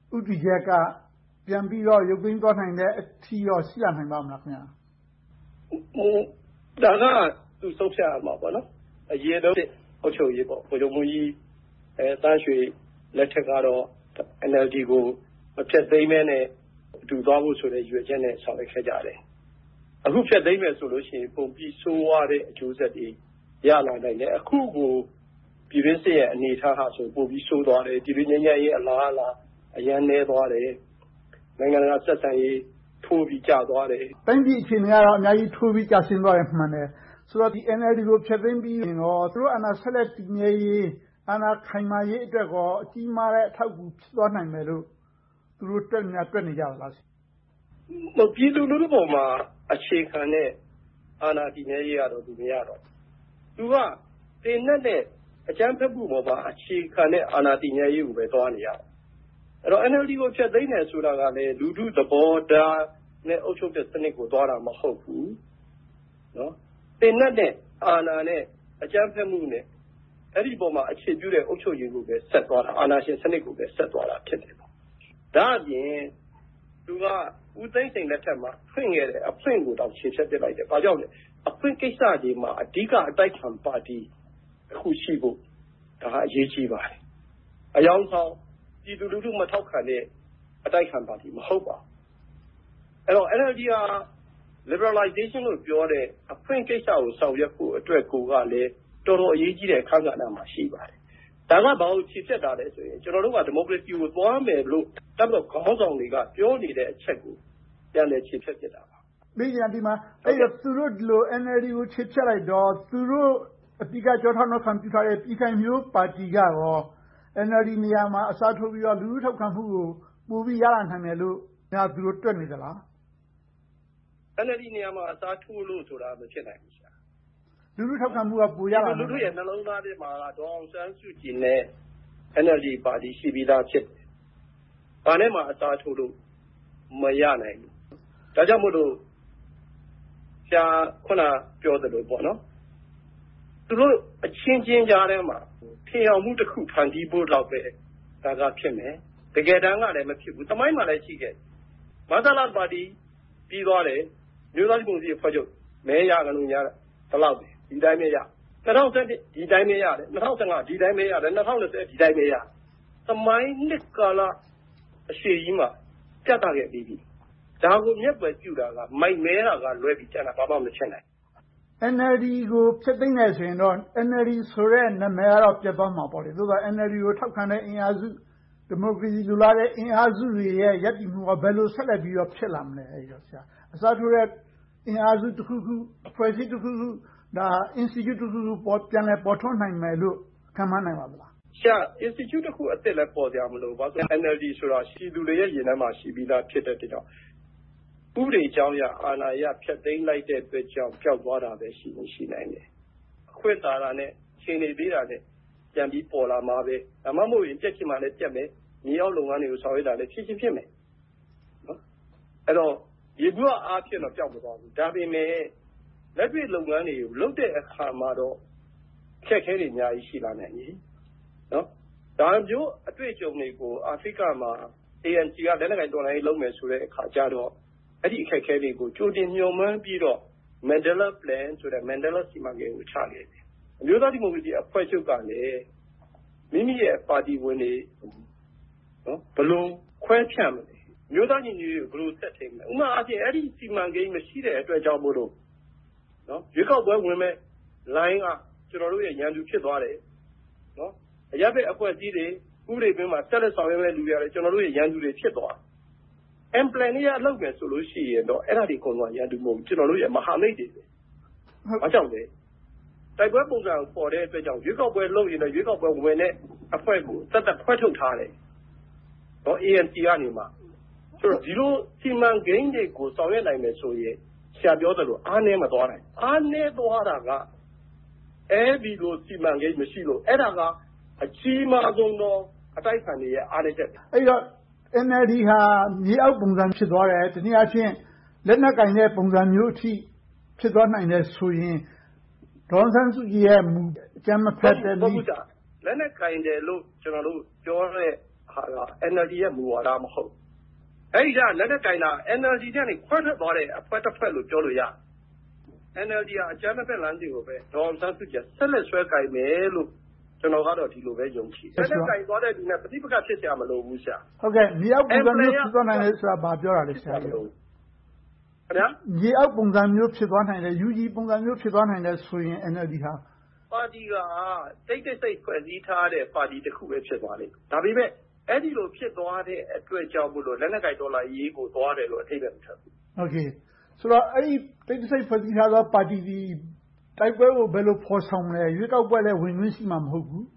ဦးတည်ချက်ကပြန်ပြီးတော့ရုပ်သိမ်းသွားနိုင်တဲ့အထိရောရှိလာနိုင်ပါမလားခင်ဗျာဒါကသူဆုံးဖြတ်ရမှာပေါ့နော်အရေးတော့အုပ်ချုပ်ရေးပေါ့ဗိုလ်ချုပ်မှူးကြီးတန်းရွှေလက်ထက်ကတော့ NLD ကိုမဖျက်သိမ်းမဲနဲ့အတူသွားဖို့ဆိုတဲ့ရွေးချက်နဲ့ဆောင်ရွက်ခဲ့ကြတယ်အခုဖျက်သိမ်းမယ်ဆိုလို့ရှိရင်ပုံပြီးဆိုးဝါးတဲ့အကျိုးဆက်တွေရလာနိုင်တယ်အခုကိုပြည်တွင်းစစ်ရဲ့အနေအထားဟာဆိုပိုပြီးဆိုးသွားတယ်ပြည်တွင်းငြိမ်းချမ်းရေးအလားအလာအရန်နေသွားတယ်နိုင်ငံတကာဆက်ဆံရေးထိုးပြီးကျသွားတယ်တိုင်းပြည်အခြေအနေကတော့အများကြီးထိုးပြီးကျဆင်းသွားတယ်မှန်တယ်ဆိုတော့ဒီ NLD ကိုဖျက်သိမ်းပြီးရင်တော့သူတို့အာဏာဆက်လက်တည်မြဲရေးအာဏာခိုင်မာရေးအတွက်ကောအကြီးမားတဲ့အထောက်အကူဖြစ်သွားနိုင်မယ်လို့သူတို့တွက်နေကြလားပြည်သူလူထုပေါ်မှာအခြေခံတဲ့အာဏာတည်မြဲရေးကတော့သူမရတော့သူကတင်တဲ့အကြမ်းဖက်မှုပေါ်မှာအခြေခံတဲ့အာဏာတည်မြဲရေးကိုပဲသွားနေရတယ်အဲ့တော့ NLD ကိုဖျက်သိမ်းတယ်ဆိုတာကလည်းလူထုသဘောထားနဲ့အုပ်ချုပ်တဲ့စနစ်ကိုသွားတာမဟုတ်ဘူးနော်တင်တဲ့အာဏာနဲ့အကြမ်းဖက်မှုနဲ့အဲ့ဒီပေါ်မှာအခြေပြုတဲ့အုပ်ချုပ်ရေးကိုပဲဆက်သွားတာအာဏာရှင်စနစ်ကိုပဲဆက်သွားတာဖြစ်တယ်ပေါ့ဒါအပြင်သူကဦးသိန်းစိန်လက်ထက်မှာဖွင့်ခဲ့တဲ့အဖွင့်ကိုတော့ခြေဖြတ်ပစ်လိုက်တယ်ဘာကြောင့်လဲအဖွင့်ကိစ္စကြီးမှာအဓိကအတိုက်ခံပါတီအခုရှိဖို့ဒါအရေးကြီးပါတယ်အယောင်ဆောင်ပြည်သူလူထုမထောက်ခံတဲ့အတိုက်ခံပါတီမဟုတ်ပါအဲ့တော့ NLD က liberalization လို့ပြောတဲ့အဖွင့်ကိစ္စကိုဆောင်ရွက်ဖို့အတွက်ကိုကလည်းတော်တော်အရေးကြီးတဲ့အခန်းကဏ္ဍမှာရှိပါတယ်ဒါကဘာလို့ခြေဖြတ်တာလဲဆိုရင်ကျွန်တော်တို့ကဒီမိုကရေစီကိုသွားမယ်လို့တပ်မတော်ခေါင်းဆောင်တွေကပြောနေတဲ့အချက်ကိုပြန်လည်ခြေဖြတ်ပြတာပါပြီးကြဒီမှာအဲ့တော့သူတို့ဒီလို NLD ကိုခြေဖြတ်လိုက်တော့သူတို့အတိကကြောထောက်နောက်ခံပြုထားတဲ့ပြည်ခိုင်မျိုးပါတီကရော NLD နေရာမှာအစားထိုးပြီးတော့လူထုထောက်ခံမှုကိုပိုပြီးရလာနိုင်တယ်လို့ညာသူတို့တွက်နေသလား NLD နေရာမှာအစားထိုးလို့ဆိုတာမဖြစ်နိုင်ဘူးရှာလူထုထောက်ခံမှုကပိုရလာလူထုရဲ့နှလုံးသားထဲမှာဒေါအောင်ဆန်းစုကြည်နဲ့ NLD ပါတီရှိပြီးသားဖြစ်တယ်။ဘာနဲ့မှအစားထိုးလို့မရနိုင်ဘူး။ဒါကြောင့်မို့လို့ဆရာခုနပြောသလိုပေါ့နော်။သူတို့အချင်းချင်းကြားထဲမှာထင်အောင်မှုတစ်ခုဖန်တီးဖို့တော့ပဲဒါကဖြစ်မယ်။တကယ်တမ်းကလည်းမဖြစ်ဘူး။သမိုင်းမှာလည်းရှိခဲ့။မဆလာပါတီပြီးသွားတယ်။မျိုးသားဒီမိုကရေစီအဖွဲ့ချုပ်မဲရကလို့ညာဘယ်လောက်ပဲဒီတိုင်းပဲရ2017ဒီတိုင်းပဲရတယ်2015ဒီတိုင်းပဲရတယ်2020ဒီတိုင်းပဲရသမိုင်းနှစ်ကာလအရှိကြီးမှာပြတ်တာခဲ့ပြီးပြီဒါကိုမြက်ွယ်ပြူတာကမိုက်မဲတာကလွဲပြီးကျန်တာဘာမှမဖြစ်နိုင် NLD ကိုဖျက်သိမ်းတယ်ဆိုရင်တော့ NLD ဆိုတဲ့နာမည်ကတော့ပြတ်သွားမှာပေါ့လေသို့သော် NLD ကိုထောက်ခံတဲ့အင်အားစုဒီမိုကရေစီလိုလားတဲ့အင်အားစုတွေရဲ့ရပ်တည်မှုကဘယ်လိုဆက်လက်ပြီးတော့ဖြစ်လာမလဲအဲ့တော့ဆရာအစားထိုးတဲ့အင်အားစုတစ်ခုခုအဖွဲ့အစည်းတစ်ခုခုဒါ institute တစ်ခုခုပြန်လည်ပေါ်ထွန်းနိုင်မယ်လို့ခံမှန်းနိုင်ပါသလားရှာ institute တစ်ခုအစ်စ်လည်းပေါ်ကြမလို့ဘာလို့ NLD ဆိုတာရှိသူတွေရဲ့ရင်ထဲမှာရှိပြီးသားဖြစ်တဲ့တောင်ဥပဒေကြောင်းရအာဏာရဖျက်သိမ်းလိုက်တဲ့အတွက်ကြောင့်ပျောက်သွားတာပဲရှိနိုင်တယ်အခွင့်အာဏာနဲ့ချိန်နေသေးတာနဲ့ပြန်ပြီးပေါ်လာမှာပဲဒါမှမဟုတ်ရင်ပြက်ချင်မှလည်းပြက်မယ်မြေအောက်လုပ်ငန်းတွေကိုဆောင်ရွက်တာလည်းဖြစ်မယ်နော်အဲ့တော့ဒီဘုရားအားဖြင့်တော့ပျောက်မသွားဘူးဒါပေမဲ့လက်တွေ့လုပ်ငန်းတွေကိုလုပ်တဲ့အခါမှာတော့ခက်ခဲတွေအများကြီးရှိလာနိုင်တယ်နော်ဒါမျိုးအတွေ့အကြုံတွေကိုအာဖရိကမှာ ANC ကလက်နက်ကိုင်တော်လှန်ရေးလုပ်မယ်ဆိုတဲ့အခါကျတော့အဲ့ဒီအခက်အခဲတွေကိုကြိုတင်ညှို့မှန်းပြီးတော့ Mandela Plan ဆိုတဲ့ Mandela စီမံကိန်းကိုချခဲ့တယ်အမျိုးသားဒီမိုကရေစီအဖွဲ့ချုပ်ကလည်းမိမိရဲ့ပါတီဝင်တွေနော်ဘလို့ခွဲဖြန့်မလဲမျိုးသားညီညွတ်ရေးကိုဘလို့ဆက်ထိန်မလဲဥပမာအပြင်အဲ့ဒီစီမံကိန်းမရှိတဲ့အတွက်ကြောင့်မို့လို့နော်ရွေးကောက်ပွဲဝင်မဲ့ line ကကျွန်တော်တို့ရဲ့ရန်သူဖြစ်သွားတယ်နော်အရပ်ဘက်အဖွဲ့အစည်းတွေဥပဒေတွင်းမှာတက်လက်ဆောင်ရွက်မဲ့လူတွေရတယ်ကျွန်တော်တို့ရဲ့ရန်သူတွေဖြစ်သွားတယ်plan လေးရလောက်မယ်ဆိုလို့ရှိရင်တော့အဲ့ဒါတွေကုန်သွားရန်သူမဟုတ်ကျွန်တော်တို့ရဲ့မဟာမိတ်တွေပဲဘာကြောင့်လဲတိုက်ပွဲပုံစံကိုပေါ်တဲ့အတွက်ကြောင့်ရွေးကောက်ပွဲလုပ်ရင်လည်းရွေးကောက်ပွဲဝင်တဲ့အဖွဲ့ကိုသက်ဖွဲ့ထုတ်ထားတယ်နော် ANC ကနေမှဆိုတော့ဒီလိုစီမံကိန်းတွေကိုဆောင်ရွက်နိုင်မယ်ဆိုရင်ဆရာပြောသလိုအားနည်းမသွားနိုင်အားနည်းသွားတာကအဲဒီလိုစီမံကိန်းမရှိလို့အဲ့ဒါကအကြီးမားဆုံးသောအတိုက်ခံတွေရဲ့အားနည်းချက်အဲ့တော့ NLD ဟာမြေအောက်ပုံစံဖြစ်သွားတယ်တနည်းအားဖြင့်လက်နက်ကင်တဲ့ပုံစံမျိုးအထိဖြစ်သွားနိုင်တယ်ဆိုရင်ဒေါ်ဆန်းစုကြည်ရဲ့မူအကြမ်းမဖက်တဲ့လက်နက်ကင်တယ်လို့ကျွန်တော်တို့ပြောတဲ့ဟာက NLD ရဲ့မူဝါဒမဟုတ်အဲ့ဒီကလက်နက်ကင်တာ NLD ကနေခွဲထွက်သွားတဲ့အဖွဲ့တစ်ဖွဲ့လို့ပြောလို့ရ NLD ကအကြမ်းဖက်လမ်းစဉ်ကိုပဲဒေါ်အောင်ဆန်းစုကြည်ဆက်လက်ဆွဲကင်မယ်လို့ကျွန်တော်ကတော့ဒီလိုပဲယုံကြည်တယ်။လက်ကင်သွားတဲ့ဒီနဲ့ပဋိပက္ခဖြစ်ကြမလို့ဘူးဆရာ။ဟုတ်ကဲ့မြေအောက်ပုံစံမျိုးဖြစ်သွားနိုင်တယ်ဆိုတာဘာပြောတာလဲဆရာ။ခင်ဗျာမြေအောက်ပုံစံမျိုးဖြစ်သွားနိုင်တယ် UG ပုံစံမျိုးဖြစ်သွားနိုင်တယ်ဆိုရင် NLD ဟာပါတီကတိတ်တိတ်ဖွဲ့စည်းထားတဲ့ပါတီတစ်ခုပဲဖြစ်သွားလိမ့်မယ်။ဒါပေမဲ့အဲ့ဒီလိုဖြစ်သွားတဲ့အတွက်ကြောင့်မို့လို့လက်နက်ကင်ဒေါ်လာရေးကိုသွားတယ်လို့အထိပ္ပယ်မထဘူး။ဟုတ်ကဲ့ဆိုတော့အဲ့ဒီတိတ်တိတ်ဖွဲ့စည်းထားသောပါတီဒီတိုက်ပွဲကိုဘယ်လိုဖော်ဆောင်မလဲရွေးကောက်ပွဲလည်းဝင်ခွင့်ရှိမှာမဟုတ်ဘူး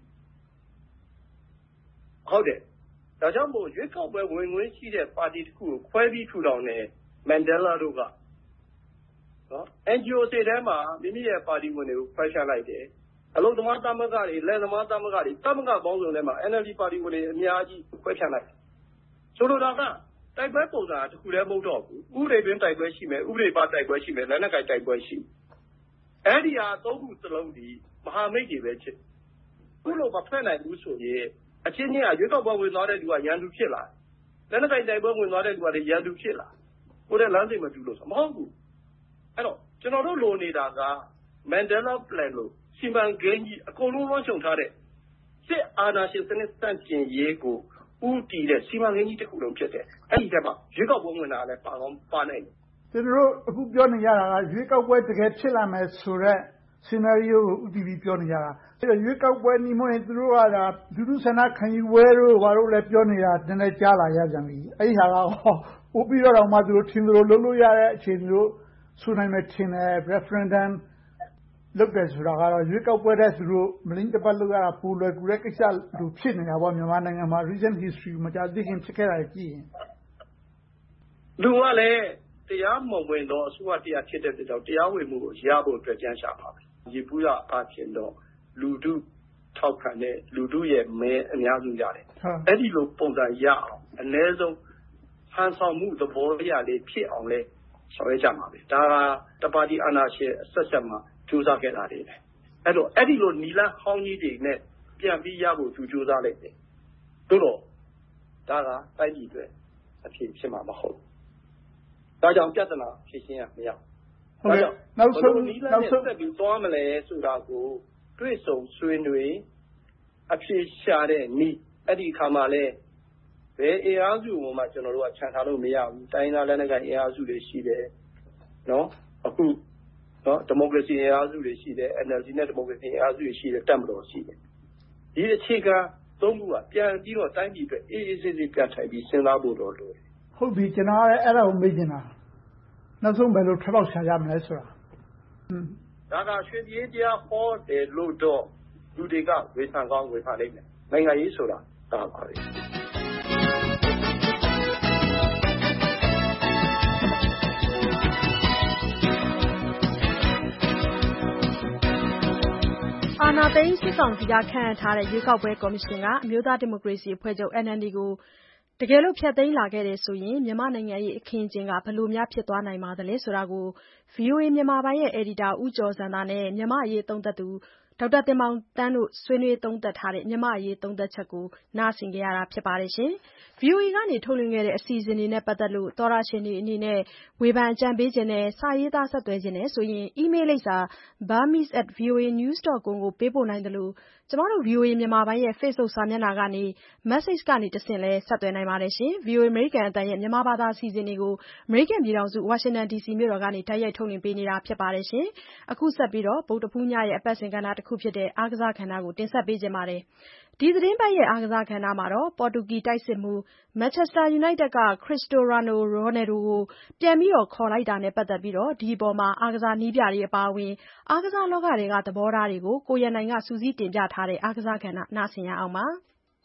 ဟုတ်တယ်ဒါကြောင့်မို့ရွေးကောက်ပွဲဝင်ခွင့်ရှိတဲ့ပါတီတစ်ခုကိုခွဲပြီးထူထောင်တဲ့မန်ဒဲလာတို့ကနော် NGO တွေထဲမှာမိမိရဲ့ပါတီဝင်တွေကိုခွဲခြားလိုက်တယ်အလုံသမားသမဂ္ဂတွေလက်သမားသမဂ္ဂတွေသမဂ္ဂပေါင်းစုံထဲမှာ NLD ပါတီဝင်တွေအများကြီးခွဲခြားလိုက်တယ်ဆိုလိုတာကတိုက်ပွဲပုံစံတစ်ခုတည်းမဟုတ်တော့ဘူးဥပဒေတွင်တိုက်ပွဲရှိမယ်ဥပဒေပါတိုက်ပွဲရှိမယ်လက်နက်ကင်တိုက်ပွဲရှိအဲ့ဒီဟာသုံးခုစလုံးဒီမဟာမိတ်တွေပဲဖြစ်ခုလိုမဖက်နိုင်ဘူးဆိုရင်အချင်းချင်းကရွေးကောက်ပွဲဝင်သွားတဲ့လူကရန်သူဖြစ်လာလက်နက်ကင်တိုက်ပွဲဝင်သွားတဲ့လူကလည်းရန်သူဖြစ်လာကိုယ်တဲ့လမ်းစဉ်မတူလို့ဆိုမဟုတ်ဘူးအဲ့တော့ကျွန်တော်တို့လိုနေတာက Mandela Plan လို့စီမံကိန်းကြီးအကုန်လုံးလွှမ်းခြုံထားတဲ့စစ်အာဏာရှင်စနစ်စန့်ကျင်ရေးကိုဦးတည်တဲ့စီမံကိန်းကြီးတစ်ခုလုံးဖြစ်တယ်အဲ့ဒီကမှရွေးကောက်ပွဲဝင်တာလည်းပါကောင်းပါနိုင်တယ်ကျွန်တော်တို့အခုပြောနေကြတာကရွေးကောက်ပွဲတကယ်ဖြစ်လာမယ်ဆိုတော့ scenario ကိုဦးတည်ပြီးပြောနေကြတာအဲ့တော့ရွေးကောက်ပွဲနီးမွေးသူတို့ကဒါဒုဒုဆန္ဒခံယူပွဲတို့ဘာလို့လဲပြောနေတာနည်းနည်းကြားလာရကြပြီအဲ့ဒီဟာကပို့ပြီးတော့မှသူတို့ထင်သလိုလုပ်လို့ရတဲ့အခြေအနေတို့ဆိုနိုင်မယ်ထင်တယ် referendum လုပ်တယ်ဆိုတာကတော့ရွေးကောက်ပွဲတဲ့သူတို့မလင်းတပတ်လုပ်ရတာပိုလွယ်ကူတဲ့ကိစ္စလိုဖြစ်နေတာပေါ့မြန်မာနိုင်ငံမှာ recent history မကြသေးခင်ဖြစ်ခဲ့တာကြည့်ရင်လူကလည်းတရားမဝင်တော့အစိုးရတရားဖြစ်တဲ့အတွက်ကြောင့်တရားဝင်မှုကိုရဖို့အတွက်ကြံရှာပါပဲ။ရေပူရအဖြစ်တော့လူထုထောက်ခံတဲ့လူထုရဲ့မဲအများစုရတယ်။အဲ့ဒီလိုပုံစံရအောင်အ ਨੇ ဆုံးဟန်ဆောင်မှုသဘောတရားလေးဖြစ်အောင်လဲဆောင်ရွက်ကြမှာပဲ။ဒါကတပါတီအာဏာရှင်အဆက်ဆက်မှာကြိုးစားခဲ့တာတွေပဲ။အဲ့တော့အဲ့ဒီလိုနီလဟောင်းကြီးတွေနဲ့ပြန်ပြီးရဖို့သူကြိုးစားလိုက်တယ်။သို့တော့ဒါကတိုက်ပြည်အတွက်အဖြစ်မှာမဟုတ်ဘူး။ဒါကြောင့်ပြဿနာဖြေရှင်းရမရဘူးဟုတ်ကဲ့နောက်ဆုံးဆက်ပြီးသွားမလဲဆိုတာကိုတွေ့ဆုံဆွေးနွေးအဖြေရှာတဲ့နည်းအဲ့ဒီအခါမှာလဲဘယ်အင်အားစုမှကျွန်တော်တို့ကခြံထားလို့မရဘူးတိုင်းသားလက်နက်ကိုင်အင်အားစုတွေရှိတယ်နော်အခုနော်ဒီမိုကရေစီအင်အားစုတွေရှိတယ် NLD နဲ့ဒီမိုကရေစီအင်အားစုတွေရှိတယ်တပ်မတော်ရှိတယ်ဒီအခြေခံသုံးခုကပြန်ပြီးတော့တိုင်းပြည်အတွက်အေးအေးဆေးဆေးပြန်ထိုင်ပြီးစဉ်းစားဖို့တော့လိုတယ်ဟုတ်ပြီကျွန်တော်လည်းအဲ့ဒါကိုမေးချင်တာနောက်ဆုံးဘယ်လိုထွက်ပေါက်ရှာကြမလဲဆိုတာဒါကရွှေပြည်တရားဟောတယ်လို့တော့လူတွေကဝေဖန်ကောင်းဝေဖန်နိုင်တယ်နိုင်ငံရေးဆိုတာဒါပါပဲအာဏာသိမ်းစစ်ကောင်စီကခန့်အပ်ထားတဲ့ရွေးကောက်ပွဲကော်မရှင်ကအမျိုးသားဒီမိုကရေစီအဖွဲ့ချုပ် NLD ကိုတကယ်လို့ဖျက်သိမ်းလာခဲ့တယ်ဆိုရင်မြန်မာနိုင်ငံရဲ့အခင်းအကျင်းကဘယ်လိုများဖြစ်သွားနိုင်ပါသလဲဆိုတာကို VOA မြန်မာပိုင်းရဲ့အယ်ဒီတာဦးကျော်ဇံသာနဲ့မြန်မာအရေးသုံးသပ်သူဒေါက်တာတင်မောင်သန်းတို့ဆွေးနွေးသုံးသပ်ထားတဲ့မြန်မာအရေးသုံးသပ်ချက်ကိုနားဆင်ကြရတာဖြစ်ပါတယ်ရှင်။ VOA ကနေထုတ်လွှင့်ခဲ့တဲ့အစီအစဉ်တွေနဲ့ပတ်သက်လို့သောရရှင်တွေအနေနဲ့ဝေဖန်အကြံပေးခြင်းနဲ့စာရေးသားဆက်သွယ်ခြင်းနဲ့ဆိုရင် email လိပ်စာ burmese@voanews.com ကိုပေးပို့နိုင်တယ်လို့ကျမတို့ VOA မြန်မာပိုင်းရဲ့ Facebook စာမျက်နှာကနေ message ကနေတဆင့်လဲဆက်သွယ်နိုင်ပါတယ်ရှင်။ VOA အမေရိကန်အသံရဲ့မြန်မာဘာသာအစီအစဉ်တွေကိုအမေရိကန်ပြည်ထောင်စု Washington DC မြို့တော်ကနေတိုက်ရိုက်ထုတ်လွှင့်ပေးနေတာဖြစ်ပါတယ်ရှင်။အခုဆက်ပြီးတော့ဗုဒ္ဓဖူးညရဲ့အပတ်စဉ်ကဏ္ဍတစ်ခုဖြစ်တဲ့အားကစားကဏ္ဍကိုတင်ဆက်ပေးခြင်းပါတယ်။ဒီသတင်းပတ်ရဲ့အားကစားကဏ္ဍမှာတော့ပေါ်တူဂီတိုက်စစ်မှူး Manchester United က Cristiano Ronaldo ကိုပြန်ပြီးတော့ခေါ်လိုက်တာနဲ့ပတ်သက်ပြီးတော့ဒီအပေါ်မှာအားကစားနည်းပြတွေအပါအဝင်အားကစားလောကတွေကသဘောထားတွေကိုကိုရန်နိုင်ကစူးစီးတင်ပြထားတဲ့အားကစားကဏ္ဍနားဆင်ရအောင်ပါ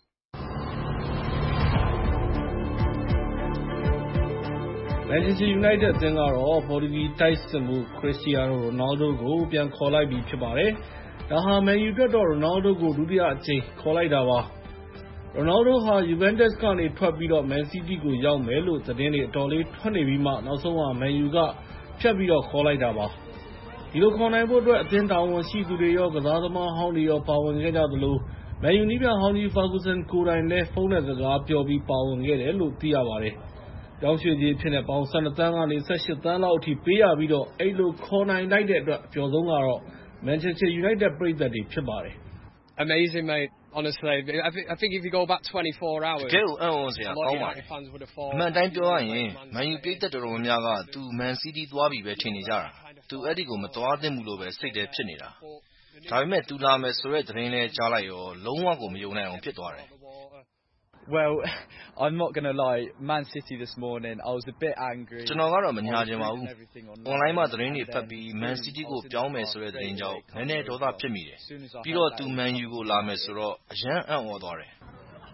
။ Manchester United အသင်းကတော့ပေါ်တူဂီတိုက်စစ်မှူး Cristiano Ronaldo ကိုပြန်ခေါ်လိုက်ပြီဖြစ်ပါတယ်။ဒါဟာ Man U အတွက်တော့ Ronaldo ကိုဒုတိယအကြိမ်ခေါ်လိုက်တာပါ။ Ronaldo ဟာ Juventus ကနေထွက်ပြီးတော့ Man City ကိုရောက်မယ်လို့သတင်းတွေအတော်လေးထွက်နေပြီးမှနောက်ဆုံးမှာ Man U ကဖြတ်ပြီးတော့ခေါ်လိုက်တာပါ။ ဒီလိုခေါ်နိုင်ဖို့အတွက်အသင်းတာဝန်ရှိသူတွေရောကစားသမားဟောင်းတွေရောပါဝင်ခဲ့ကြသလိုမန်ယူနည်းပြဟောင်းကြီး Ferguson ကိုယ်တိုင်လည်းဖုန်းနဲ့စကားပြောပြီးပါဝင်ခဲ့တယ်လို့သိရပါတယ်။ပြောင်းရွှေ့ခြင်းဖြစ်တဲ့ပေါင်12 သန်းကနေ 18 သန်းလောက်အထိပေးရပြီးတော့အဲ့လိုခေါ်နိုင်လိုက်တဲ့အတွက်အပျော်ဆုံးကတော့ Manchester United ပရိသတ်တွေဖြစ်ပါတယ်။ Amazing, mate. Honestly, I think if you go back 24 hours, တကယ်ကိုအံ့ဩစရာကောင်းပါတယ်။အမှန်တိုင်းပြောရရင်မန်ယူပရိသတ်တော်တော်များများကသူမန်စီးတီးသွားပြီပဲထင်နေကြတာ။သူအဲ့ဒီကိုမသွားသင့်ဘူးလို့ပဲစိတ်ထဲဖြစ်နေတာ။ဒါပေမဲ့သူလာမယ်ဆိုတဲ့သတင်းလဲကြားလိုက်ရောလုံးဝကိုမယုံနိုင်အောင်ဖြစ်သွားတယ်။ Well, I'm not going to lie. Man City this morning, I was a bit angry. ကျွန်တော်ကတော့မညာချင်ပါဘူး။ online မှာသတင်းတွေဖတ်ပြီး Man City ကိုပြောင်းမယ်ဆိုတဲ့သတင်းကြောင့်နည်းနည်းဒေါသဖြစ်မိတယ်။ပြီးတော့သူ Man U ကိုလာမယ်ဆိုတော့အရန်အံ့ဩသွားတယ်။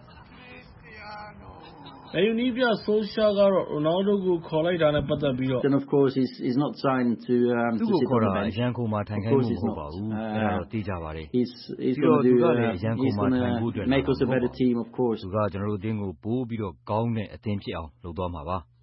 မန်ယူနည်းပြဆိုးရှာကတော့ ရိုနယ်ဒိုကိုခေါ်လိုက်တာနဲ့ပတ်သက်ပြီးတော့သူ့ကိုခေါ်တာအရန်ကုန်မှာထိုင်ခိုင်းဖို့မဟုတ်ပါဘူး။အဲ့ဒါတော့သိကြပါတယ်။ပြီးတော့သူကလည်းအရန်ကုန်မှာထိုင်ဖို့အတွက်သူကကျွန်တော်တို့အသင်းကိုပိုးပြီးတော့ကောင်းတဲ့အသင်းဖြစ်အောင်လုပ်သွားမှာပါ။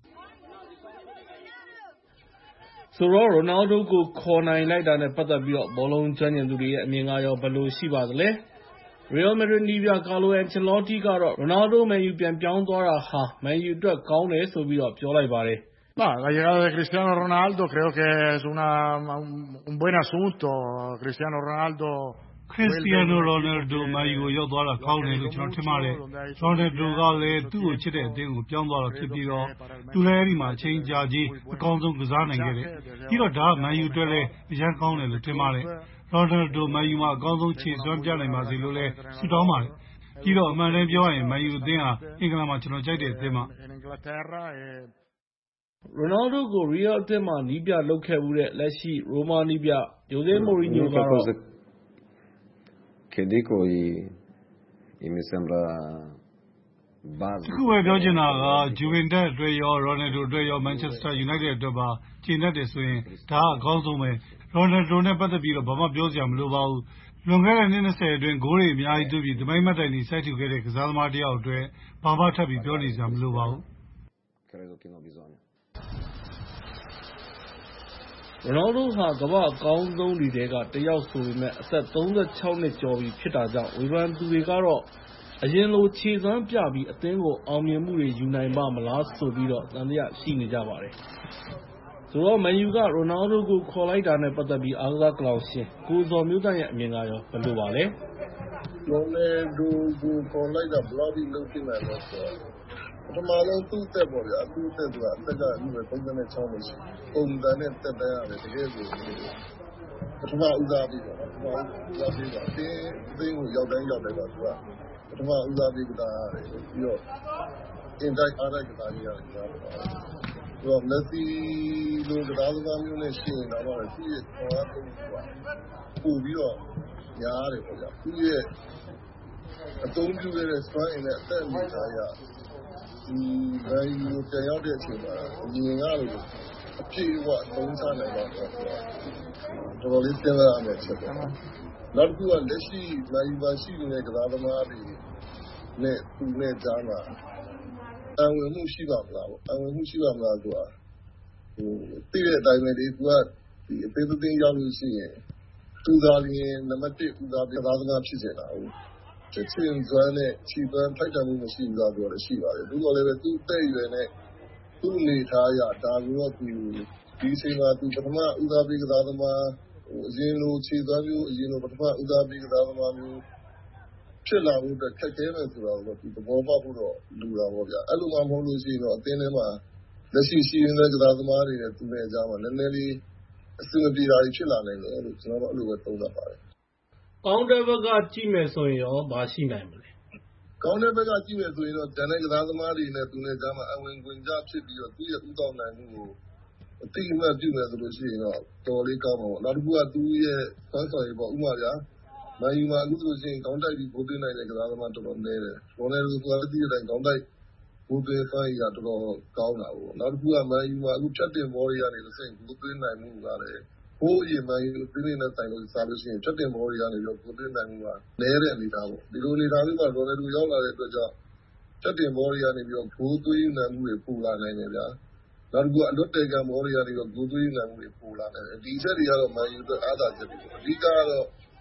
ဆိုတော့ရိုနယ်ဒိုကိုခေါ်နိုင်လိုက်တာနဲ့ပတ်သက်ပြီးတော့ဘောလုံးကျွမ်းကျင်သူတွေရဲ့အမြင်ကရောဘယ်လိုရှိပါသလဲ။ Real Madrid နည်းပြကာလိုအန်ချယ်လော်တီကတော့ရိုနယ်ဒိုမန်ယူပြန်ပြောင်းသွားတာဟာမန်ယူအတွက်ကောင်းတယ်ဆိုပြီးတော့ပြောလိုက်ပါတယ်။ La llegada de Cristiano Ronaldo creo que es un buen asunto. Cristiano Ronaldo Cristiano Ronaldo မန်ယူကိုရောက်သွားတာကောင်းတယ်လို့ကျွန်တော်ထင်ပါတယ်။ Ronaldo ကလည်းသူ့ကိုချစ်တဲ့အသင်းကိုပြောင်းသွားတာဖြစ်ပြီးတော့သူလည်းအဲ့ဒီမှာအချိန်ကြာကြီးအကောင်းဆုံးကစားနိုင်ခဲ့တယ်။ပြီးတော့ဒါမန်ယူအတွက်လည်းအရန်ကောင်းတယ်လို့ထင်ပါတယ်။ Ronaldo မန်ယူမှာအကောင်းဆုံးခြေစွမ်းပြနိုင်ပါစေလို့လည်းဆုတောင်းပါတယ်။ပြီးတော့အမှန်တမ်းပြောရရင်မန်ယူအသင်းဟာအင်္ဂလန်မှာကျွန်တော်ကြိုက်တဲ့အသင်းပါ။ရိုနယ်ဒိုကိုရီယယ်အသင်းမှာနီးပြလုပ်ခဲ့မှုတဲ့လက်ရှိရိုမာနီးပြဂျိုဇေးမိုရီညိုကတော့ che dico e mi sembra တခုပဲပြောချင်တာကဂျူဗင်တက်အတွက်ရောရိုနယ်ဒိုအတွက်ရောမန်ချက်စတာယူနိုက်တက်အတွက်ပါကျင်းတတ်တယ်ဆိုရင်ဒါကအကောင်းဆုံးပဲရိုနယ်ဒိုနဲ့ပတ်သက်ပြီးတော့ဘာမှပြောစရာမလိုပါဘူးလွန်ခဲ့တဲ့နှစ်20အတွင်းဂိုးတွေအများကြီးသွင်းပြီးသမိုင်းမှတ်တိုင်တွေစိုက်ထူခဲ့တဲ့ကစားသမားတစ်ယောက်အတွက်ဘာမှထပ်ပြီးပြောနေစရာမလိုပါဘူးရိုနယ်ဒိုဟာကမ္ဘာအကောင်းဆုံးတွေထဲကတစ်ယောက်ဆိုပေမဲ့အသက်36နှစ်ကျော်ပြီဖြစ်တာကြောင့်ဝေဖန်သူတွေကတော့အရင်လိုခြေစွမ်းပြပြီးအသင်းကိုအောင်မြင်မှုတွေယူနိုင်ပါမလားဆိုပြီးတော့သံသယရှိနေကြပါတယ်။ဆိုတော့မန်ယူကရိုနယ်ဒိုကိုခေါ်လိုက်တာနဲ့ပတ်သက်ပြီးအားကစားကလောင်ရှင်ကိုဇော်မျိုးသန့်ရဲ့အမြင်ကရောဘယ်လိုပါလဲ။ရိုနယ်ဒိုကိုခေါ်လိုက်တာဘယ်လောက်ထိလုပ်ဖြစ်နိုင်လဲဆိုတော့ပထမဆုံးသူ့သက်ပေါ့ဗျာသူ့သက်ကအသက်ကအခုပဲ36နှစ်ရှိပုံစံနဲ့တက်တန်းရတယ်တကယ်ကိုပထမဦးစားပေးပါပထမဦးစားပေးပါအသင်းကိုရောက်တိုင်းပါသူကပထမဦးစားပေးကတာရတယ်ပြီးတော့အင်တိုက်အားတိုက်ကတာကြီးရတယ်ဆိုတော့မက်ဆီလိုကစားသမားမျိုးနဲ့ရှင်တော့သူ့ရဲ့ခေါ်အားပုံကပို့ပြီးတော့ညားတယ်ပေါ့ဗျာသူ့ရဲ့အသုံးပြုခဲ့တဲ့စွမ်းအင်နဲ့အသက်အမြင့်သားရဒီဘယ်လိုပြန်ရောက်တဲ့အချိန်မှာအမြင်ကတော့အပြည့်အဝအသုံးချနိုင်တော့တော်တော်လေးသင်ရမယ်ချက်ပေါ့နောက်တစ်ခုကလက်ရှိနိုင်ပါရှိနေတဲ့ကစားသမားတွေနဲ့သူနဲ့ကြားမှာအဝင်မှုရှိပါမလားပေါ့အဝင်မှုရှိပါမလားဆိုတာသိတဲ့အတိုင်းပဲဒီကဒီအသေးသေးရောက်လို့ရှိရင်သူသာလျင်နံပါတ်1ဦးစားပေးကစားသမားဖြစ်နေတာဟုတ်ချက်ချင်းစွမ်းနဲ့ခြေပန်းထိုက်တန်မှုမရှိဘူးလားပြောလို့ရှိပါတယ်ဒီလိုလည်းပဲသူ့တဲ့ရွယ်နဲ့သူ့နေထားရဒါကတော့သူဒီအချိန်မှာသူပထမဦးစားပေးကစားသမားအရင်လိုခြေစွမ်းမျိုးအရင်လိုပထမဦးစားပေးကစားသမားမျိုးဖြစ်လာဖို့အတွက်ခက်ခဲမယ်ဆိုတော့သူသဘောပေါက်ဖို့တော့လူတာပေါ့ဗျာအဲ့လိုမှမဟုတ်လို့ရှိရင်တော့အသင်းထဲမှာလက်ရှိရှိနေတဲ့ကစားသမားတွေနဲ့သူနဲ့အကြားမှာနည်းနည်းလေးအဆင်မပြေတာဖြစ်လာနိုင်တယ်လို့ကျွန်တော်တို့အဲ့လိုပဲသုံးသပ်ပါတယ်ကောင်းတဲ့ဘက်ကကြည့်မယ်ဆိုရင်ရောဘာရှိနိုင်မလဲကောင်းတဲ့ဘက်ကကြည့်မယ်ဆိုရင်တော့တန်တဲ့ကစားသမားတွေနဲ့သူနဲ့ကြားမှာအဝင်ခွင့်ကြဖြစ်ပြီးတော့သူ့ရဲ့ဥဆောင်နိုင်မှုကိုအတိအမှတ်ပြုမယ်ဆိုလို့ရှိရင်တော့တော်လေးကောင်းမှာပေါ့နောက်တစ်ခုကသူ့ရဲ့ဆွမ်းဆောင်ရည်ပေါ့ဥပမာဗျာမန်ယူမှာအခုဆိုရင်ကောင်းတိုက်ပြီးဘိုးသွင်းနိုင်တဲ့ကစားသမားတော်တော်နည်းတယ်။ရိုနယ်ဒိုဆိုတာသိတဲ့အတိုင်းကောင်းတိုက်ဘိုးသွင်းဖိုင်းကတော်တော်ကောင်းတာပေါ့။နောက်တစ်ခုကမန်ယူမှာအခုဖြတ်တင်ဘောတွေကနေတစ်ဆင့်ဘိုးသွင်းနိုင်မှုကလည်းဟိုးအရင်မန်ယူတင်းနေတဲ့ဆိုင်လို့စားလို့ရှိရင်ဖြတ်တင်ဘောတွေကနေပြီးတော့ဘိုးသွင်းနိုင်မှုကနည်းတဲ့အနေအထားပေါ့။ဒီလိုအနေအထားမျိုးမှာရိုနယ်ဒိုရောက်လာတဲ့အတွက်ကြောင့်ဖြတ်တင်ဘောတွေကနေပြီးတော့ဘိုးသွင်းနိုင်မှုတွေပိုလာနိုင်တယ်ဗျာ။နောက်တစ်ခုကအလွတ်တေကံဘောတွေကနေပြီးတော့ဘိုးသွင်းနိုင်မှုတွေပိုလာနိုင်တယ်။ဒီချက်တွေကတော့မန်ယူအတွက်အားသာချက်တွေပေါ့။အဓိကတော့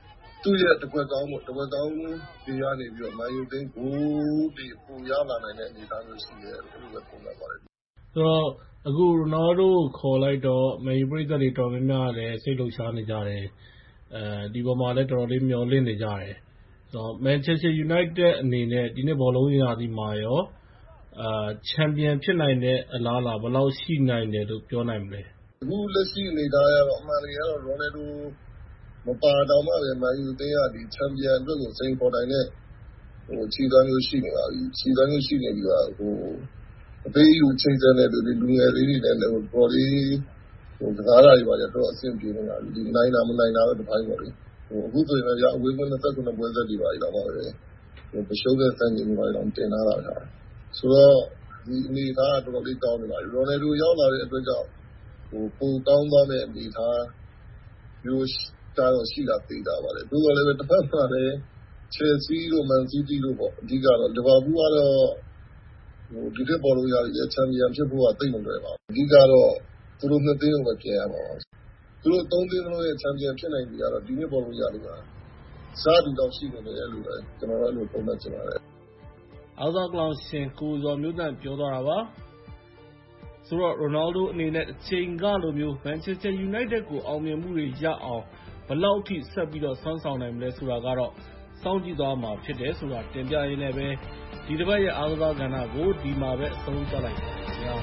သူ့ရဲ့တကွက်ကောင်းတွေကနေပြီးတော့မန်ယူသိန်းဂိုးတွေပိုရလာနိုင်တဲ့အနေအထားမျိုးရှိတယ်လို့ပဲပုံပြပါတယ်ဆိုတော့အခုရိုနယ်ဒိုကိုခေါ်လိုက်တော့မန်ယူပရိသတ်တွေတော်တော်များများလည်းစိတ်လှုပ်ရှားနေကြတယ်ဒီပေါ်မှာလည်းတော်တော်လေးမျှော်လင့်နေကြတယ်ဆိုတော့ Manchester United အနေနဲ့ဒီနှစ်ဘောလုံးရာသီမှာရောချန်ပီယံဖြစ်နိုင်တဲ့အလားအလာဘယ်လောက်ရှိနိုင်တယ်လို့ပြောနိုင်မလဲအခုလက်ရှိအနေအထားကတော့အမှန်တကယ်ကတော့ရိုနယ်ဒိုမပါတော့မှပဲမန်ယူသိန်းကဒီချန်ပီယံအတွက်ကိုစိန်ခေါ်နိုင်တဲ့ခြေသွမ်းမျိုးရှိနေပါပြီခြေသွမ်းမျိုးရှိနေပြီးတော့အပေးအယူချိန်ဆတဲ့လူငယ်လေးတွေနဲ့ပေါ်လေးကစားတာတွေပါကြတော့အဆင်ပြေနေတာဒီနိုင်တာမနိုင်တာတော့တစ်ပိုင်းပေါ့လေအခုဆိုရင်လည်းအဝေးကွင်း29ပွဲဆက်တွေပါတော့ပါပဲမရှုံးတဲ့စံချိန်တွေပါတော့တင်လာတာဆိုတော့ဒီအနေအထားကတော်တော်လေးကောင်းနေပါပြီရိုနယ်ဒိုရောက်လာတဲ့အတွက်ကြောင့်ပိုကောင်းသွားတဲ့အနေအထားမျိုးတော့ရှိတာသိတာပါတယ်သို့တော်လည်းတစ်ဖက်မှာလည်းချယ်ဆီတို့မန်စီးတီးတို့ပေါ့အဓိကတော့လီဗာပူးကတော့ဒီတစ်ပေါ်လို့ရတဲ့ချန်ပီယံဖြစ်ဖို့ကသိမလွယ်ပါဘူးအဓိကတော့သူတို့နှစ်သင်းကိုပဲပြင်ရပါဘူးသူတို့သုံးသင်းလုံးရဲ့ချန်ပီယံဖြစ်နိုင်ပြီကတော့ဒီနှစ်ပေါ်လို့ရလို့ပါစားတူတော့ရှိနေတယ်လို့ပဲကျွန်တော်တို့အဲ့လိုပုံမှန်ချင်ပါတယ်အောက်သားကလောင်ရှင်ကိုဇော်မျိုးတန်ပြောသွားတာပါဆိုတော့ရိုနယ်ဒိုအနေနဲ့အချိန်ကလိုမျိုး Manchester United ကိုအောင်မြင်မှုတွေရအောင်ဘယ်လောက်ထိဆက်ပြီးတော့ဆွမ်းဆောင်နိုင်မလဲဆိုတာကတော့စောင့်ကြည့်သွားမှာဖြစ်တယ်ဆိုတာတင်ပြရင်းနဲ့ပဲဒီတစ်ပတ်ရဲ့အားကစားကဏ္ဍကိုဒီမှာပဲအဆုံးသတ်လိုက်ပါခင်ဗျာ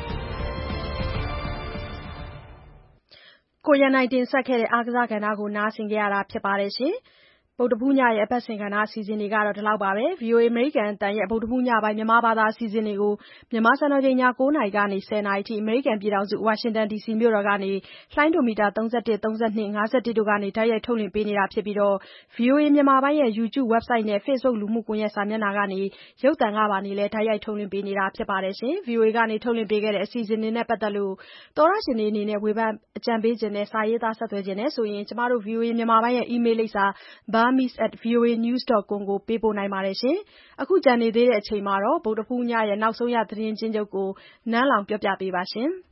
ကိုရန်နိုင်တင်ဆက်ခဲ့တဲ့အားကစားကဏ္ဍကိုနားဆင်ကြရတာဖြစ်ပါတယ်ရှင်ဗုဒ္ဓဘူးညရဲ့အပတ်စဉ်ကဏ္ဍအစီအစဉ်တွေကတော့ဒီလောက်ပါပဲ VOA American အတန်ရဲ့ဗုဒ္ဓဘူးညပိုင်းမြန်မာဘာသာအစီအစဉ်တွေကိုမြန်မာစံတော်ချိန်ည9:00 နာရီကနေ10:00 နာရီထိ American ပြည်ထောင်စု Washington DC မြို့တော်ကနေလှိုင်းဒိုမီတာ31 32 51တို့ကနေတိုက်ရိုက်ထုတ်လွှင့်ပေးနေတာဖြစ်ပြီးတော့ VOA မြန်မာပိုင်းရဲ့ YouTube website နဲ့ Facebook လူမှုကွန်ရက်စာမျက်နှာကနေရုပ်သံကပါနေလဲတိုက်ရိုက်ထုတ်လွှင့်ပေးနေတာဖြစ်ပါတယ်ရှင် VOA ကနေထုတ်လွှင့်ပေးခဲ့တဲ့အစီအစဉ်တွေနဲ့ပတ်သက်လို့သောရရှင်တွေအနေနဲ့ဝေဖန်အကြံပေးခြင်းနဲ့စာရေးသားဆက်သွယ်ခြင်းနဲ့ဆိုရင်ကျမတို့ VOA မြန်မာပိုင်းရဲ့ email လိပ်စာ burmese@voanews.com ကိုပေးပို့နိုင်ပါတယ်ရှင်။အခုကြံနေသေးတဲ့အချိန်မှာတော့ဗုဒ္ဓဖူးညရဲ့နောက်ဆုံးရသတင်းချင်းချုပ်ကိုနန်းလောင်ပြောပြပေးပါရှင်။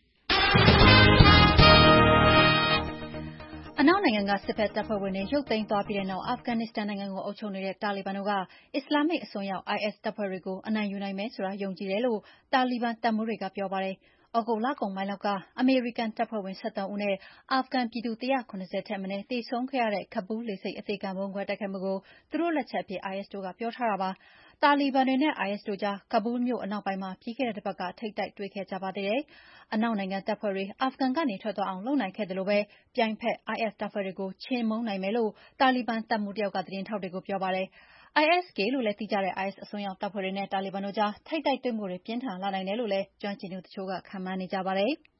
အနောက်နိုင်ငံကစစ်ဘက်တပ်ဖွဲ့ဝင်တွေရုပ်သိမ်းသွားပြီးတဲ့နောက်အာဖဂန်နစ္စတန်နိုင်ငံကိုအုပ်ချုပ်နေတဲ့တာလီဘန်တို့ကအစ္စလာမစ်အစွန်းရောက် IS တပ်ဖွဲ့တွေကိုအနိုင်ယူနိုင်မယ်ဆိုတာယုံကြည်တယ်လို့တာလီဘန်တပ်မှူးတွေကပြောပါတယ်။ဩဂုတ်လကုန်ပိုင်းလောက်ကအမေရိကန်တပ်ဖွဲ့ဝင်73ဦးနဲ့အာဖဂန်ပြည်သူ190ထက်မနည်းသေဆုံးခဲ့ရတဲ့ကပူးလေဆိပ်အသေခံဗုံးခွဲတိုက်ခိုက်မှုကိုသူတို့လက်ချက်အဖြစ် IS တို့ကပြောထားတာပါ။တာလီဘန်တွေနဲ့ IS တို့ကြားကပူးမြို့အနောက်ပိုင်းမှာပြီးခဲ့တဲ့တစ်ပတ်ကထိပ်တိုက်တွေ့ခဲ့ကြပါသေးတယ်။အနောက်နိုင်ငံတပ်ဖွဲ့တွေအာဖဂန်ကနေထွက်သွားအောင်လုပ်နိုင်ခဲ့တယ်လို့ပဲပြိုင်ဖက် IS တပ်ဖွဲ့တွေကိုချေမှုန်းနိုင်မယ်လို့တာလီဘန်တပ်မှူးတယောက်ကသတင်းထောက်တွေကိုပြောပါတယ်။ ISK လို့လည်းသိကြတဲ့ IS အစွန်းရောက်တပ်ဖွဲ့တွေနဲ့တာလီဘန်တို့ကြားထိပ်တိုက်တွေ့မှုတွေပြင်းထန်လာနိုင်တယ်လို့လည်းကျွမ်းကျင်သူတချို့ကခန့်မှန်းနေကြပါတယ်။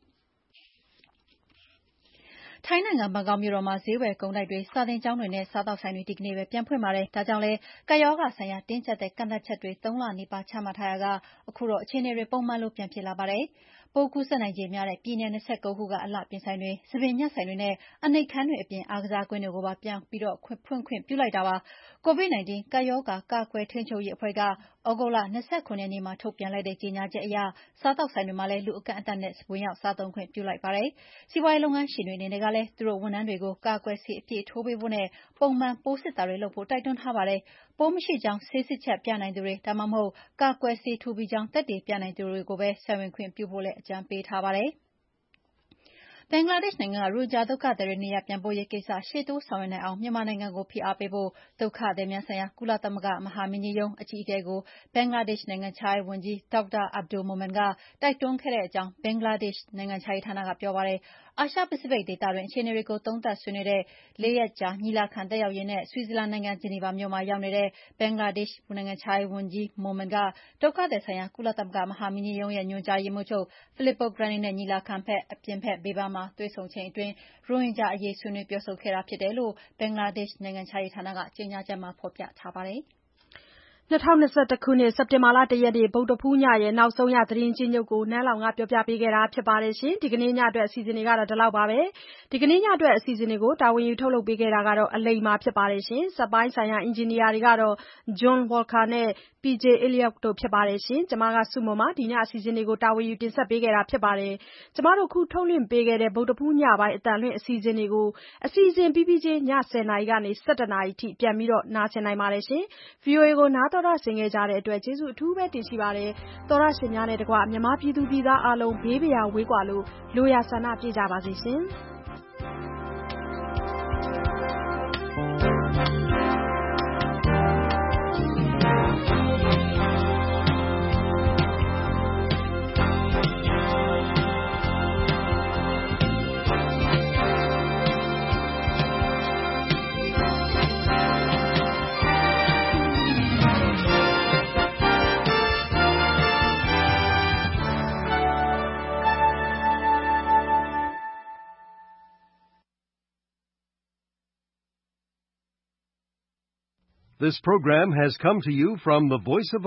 ထိုင်းနိုင်ငံဘန်ကောက်မြို့တော်မှာဈေးဝယ်ကုန်တိုက်တွေ၊စာသင်ကျောင်းတွေနဲ့စားသောက်ဆိုင်တွေဒီကနေ့ပဲပြန်ဖွင့်ပါတယ်။ဒါကြောင့်လည်းကပ်ရောဂါဆိုင်ရာတင်းကျပ်တဲ့ကန့်သတ်ချက်တွေ3 လနီးပါးချမှတ်ထားရာကအခုတော့အခြေအနေတွေပုံမှန်လိုပြန်ဖြစ်လာပါတယ်။ပိုးကူးစက်နိုင်ခြေများတဲ့ပြည်နယ်29ခုကအလှပြင်ဆိုင်တွေ၊ဆံပင်ညှပ်ဆိုင်တွေနဲ့အနှိပ်ခန်းတွေအပြင်အားကစားကွင်းတွေကိုပါပြန်ပြီးဖွင့်ခွင့်ပြုလိုက်တာပါ။ COVID-19 ကပ်ရောဂါကာကွယ်ထိန်းချုပ်ရေးအဖွဲ့ကဩဂုတ်လ29ရက်နေ့မှာထုတ်ပြန်လိုက်တဲ့ကြေညာချက်အရစားသောက်ဆိုင်တွေမှာလည်းလူအကန့်အသတ်နဲ့ဝင်ရောက်စားသုံးခွင့်ပြုလိုက်ပါတယ်။စီးပွားရေးလုပ်ငန်းရှင်တွေအနေနဲ့ကလည်းသူတို့ဝန်ထမ်းတွေကိုကာကွယ်ဆေးအပြည့်ထိုးပေးဖို့နဲ့ပုံမှန်ပိုးစစ်တာတွေလုပ်ဖို့တိုက်တွန်းထားပါတယ်။ပိုးမရှိကြောင်းဆေးစစ်ချက်ပြနိုင်သူတွေဒါမှမဟုတ်ကာကွယ်ဆေးထိုးပြီးကြောင်းသက်သေပြနိုင်သူတွေကိုပဲဆိုင်ဝင်ခွင့်ပြုဖို့လည်းအကြံပေးထားပါတယ်။ဘင်္ဂလားဒေ့ရှ်နိုင်ငံကရိုဟင်ဂျာဒုက္ခသည်တွေနေရပ်ပြန်ပို့ရေးကိစ္စရှေ့တိုးဆောင်ရွက်နိုင်အောင်မြန်မာနိုင်ငံကိုဖိအားပေးဖို့ဒုက္ခသည်များဆိုင်ရာကုလသမဂ္ဂမဟာမင်းကြီးရုံးအကြီးအကဲကိုဘင်္ဂလားဒေ့ရှ်နိုင်ငံခြားရေးဝန်ကြီး Dr. Abdul Momen ကတိုက်တွန်းခဲ့တဲ့အကြောင်းဘင်္ဂလားဒေ့ရှ်နိုင်ငံခြားရေးဌာနကပြောပါတယ်။အာရှပစိဖိတ်ဒေသတွင်းအခြေအနေတွေကိုသုံးသပ်ဆွေးနွေးတဲ့4 ရက်ကြာညီလာခံတက်ရောက်ရင်းနဲ့ဆွစ်ဇာလန်နိုင်ငံဂျီနီဗာမြို့မှာရောက်နေတဲ့ဘင်္ဂလားဒေ့ရှ်နိုင်ငံခြားရေးဝန်ကြီး Momen ကဒုက္ခသည်ဆိုင်ရာကုလသမဂ္ဂမဟာမင်းကြီးရုံးရဲ့ညွှန်ကြားရေးမှူးချုပ် Filippo Grandi နဲ့ညီလာခံအပြင်ဘက်ဘေးပန်းမှာတွေ့ဆုံချိန်အတွင်းရိုဟင်ဂျာအရေးဆွေးနွေးပြောဆိုခဲ့တာဖြစ်တယ်လို့ဘင်္ဂလားဒေ့ရှ်နိုင်ငံခြားရေးဌာနကကြေညာချက်မှာဖော်ပြထားပါတယ်။ 2021 ခုနှစ် စက်တင်ဘာလ 1 ရက်နေ့ ဗုဒ္ဓဖူးညရဲ့နောက်ဆုံးရသတင်းကြီးညုတ်ကိုနန်းလောင်ဝ်ကပြောပြပေးခဲ့တာဖြစ်ပါတယ်ရှင်။ဒီကနေ့ညအတွက်အစီအစဉ်တွေကတော့ဒီလောက်ပါပဲ။ဒီကနေ့ညအတွက်အစီအစဉ်တွေကိုတာဝန်ယူထုတ်လုပ်ပေးခဲ့တာကတော့အလိမ္မာဖြစ်ပါတယ်ရှင်။စက်ပိုင်းဆိုင်ရာအင်ဂျင်နီယာတွေကတော့ John Walker နဲ့ PJ Elliott တို့ဖြစ်ပါတယ်ရှင်။ကျွန်မစုမုံပါဒီညအစီအစဉ်တွေကိုတာဝန်ယူတင်ဆက်ပေးခဲ့တာဖြစ်ပါတယ်။ကျွန်မတို့ခုထုတ်လွှင့်ပေးခဲ့တဲ့ဗုဒ္ဓဖူးညပိုင်းအတန်လွှင့်အစီအစဉ်တွေကိုအစီအစဉ်ပြီးပြီးချင်းည 10 နာရီကနေ 11 နာရီထိပြန်ပြီးတော့နားဆင်နိုင်ပါတယ်ရှင်။ VOA ကိုနားတော်တာဆင်ခဲ့ကြတဲ့အတွက်ကျေးဇူးအထူးပဲတင်ရှိပါတယ်။သောရရှင်များနဲ့တကွမြန်မာပြည်သူပြည်သားအားလုံးဘေးပရာဝေးကွာလို့လိုရာဆန္ဒပြကြပါစေရှင်။ This program has come to you from the Voice of